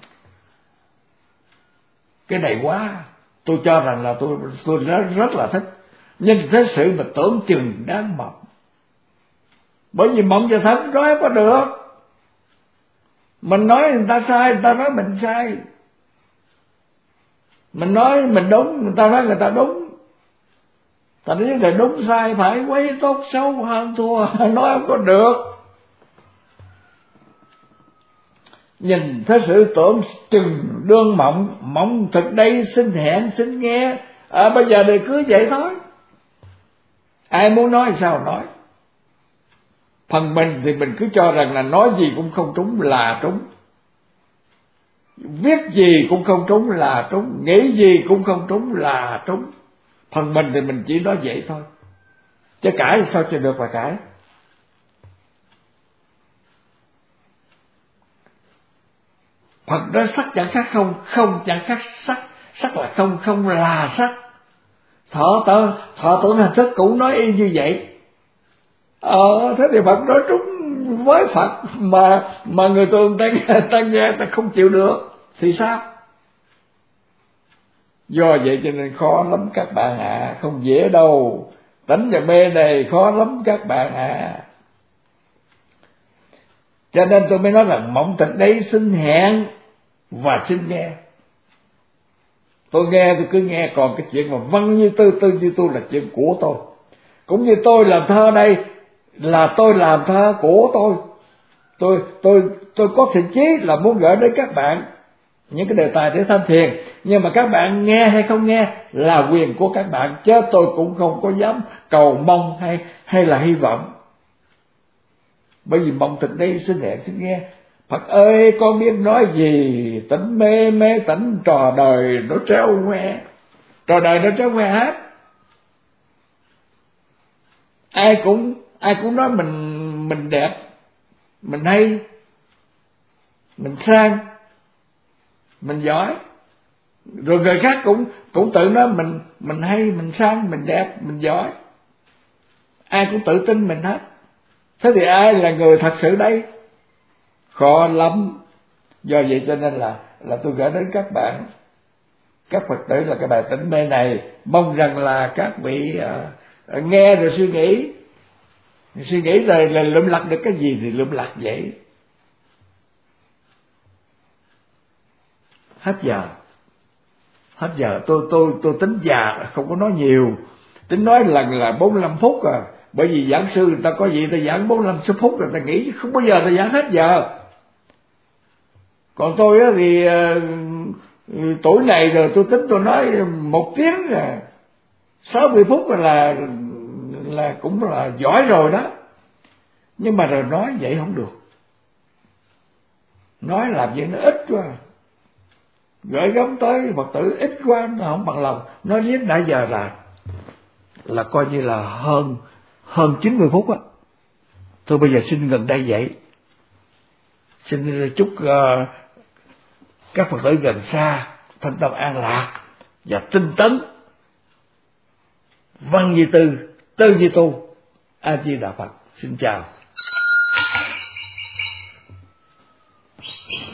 cái này quá, tôi cho rằng là tôi rất là thích. Nhìn thế sự mà tưởng chừng đang mộng, bởi vì mộng cho thật nói có được. Mình nói người ta sai, người ta nói mình sai. Mình nói mình đúng, người ta nói người ta đúng. Ta nói là đúng sai phải quấy tốt xấu hơn thua, nói không có được. Nhìn thế sự tưởng chừng đương mộng, mộng thực đây xin hẹn xin nghe. Bây giờ thì cứ vậy thôi, ai muốn nói sao nói. Phần mình thì mình cứ cho rằng là nói gì cũng không trúng là trúng, viết gì cũng không trúng là trúng, nghĩ gì cũng không trúng là trúng. Phần mình thì mình chỉ nói vậy thôi, chứ cãi sao cho được mà cãi. Phật nói sắc chẳng khác không, không chẳng khác sắc, sắc là không, không là sắc. Thọ tưởng hành thức cũng nói y như vậy. Thế thì Phật nói trúng với Phật mà người thường ta nghe ta không chịu được thì sao? Do vậy cho nên khó lắm các bạn ạ, không dễ đâu. Tánh và mê này khó lắm các bạn ạ. Cho nên tôi mới nói là mộng thực đấy xin hẹn và xin nghe. Tôi nghe tôi cứ nghe, còn cái chuyện mà văn như tư, tư như tu là chuyện của tôi. Cũng như tôi làm thơ đây là tôi làm thơ của tôi. Tôi có thiện chí là muốn gửi đến các bạn những cái đề tài để tham thiền, nhưng mà các bạn nghe hay không nghe là quyền của các bạn, chứ tôi cũng không có dám cầu mong hay là hy vọng. Bởi vì mộng thực đây xin hẹn xin nghe. Phật ơi con biết nói gì, tỉnh mê mê tỉnh, trò đời nó treo ngoe, trò đời nó treo ngoe hết. Ai cũng nói mình đẹp, mình hay, mình sang, mình giỏi. Rồi người khác cũng tự nói mình hay, mình sang, mình đẹp, mình giỏi. Ai cũng tự tin mình hết. Thế thì ai là người thật sự đây? Khó lắm. Do vậy cho nên là tôi gửi đến các bạn, các Phật tử là cái bài Tỉnh Mê này, mong rằng là các vị nghe rồi suy nghĩ rồi là lượm lặt được cái gì thì lượm lặt vậy. Hết giờ tôi tính già không có nói nhiều, tính nói lần là 45 phút à. Bởi vì giảng sư người ta có gì ta giảng 45 phút rồi ta nghĩ không bao giờ ta giảng hết giờ. Còn tôi thì tuổi này rồi tôi tính tôi nói 1 tiếng 60 phút là cũng là giỏi rồi đó. Nhưng mà rồi nói vậy không được, nói làm vậy nó ít quá, gửi gắm tới Phật tử ít quá, nó không bằng lòng. Nói riết nãy giờ là coi như là hơn 90 phút á. Tôi bây giờ xin gần đây vậy, xin chúc các Phật tử gần xa thân tâm an lạc và tinh tấn, văn như tư, tư như tu. A Di Đà Phật. Xin chào.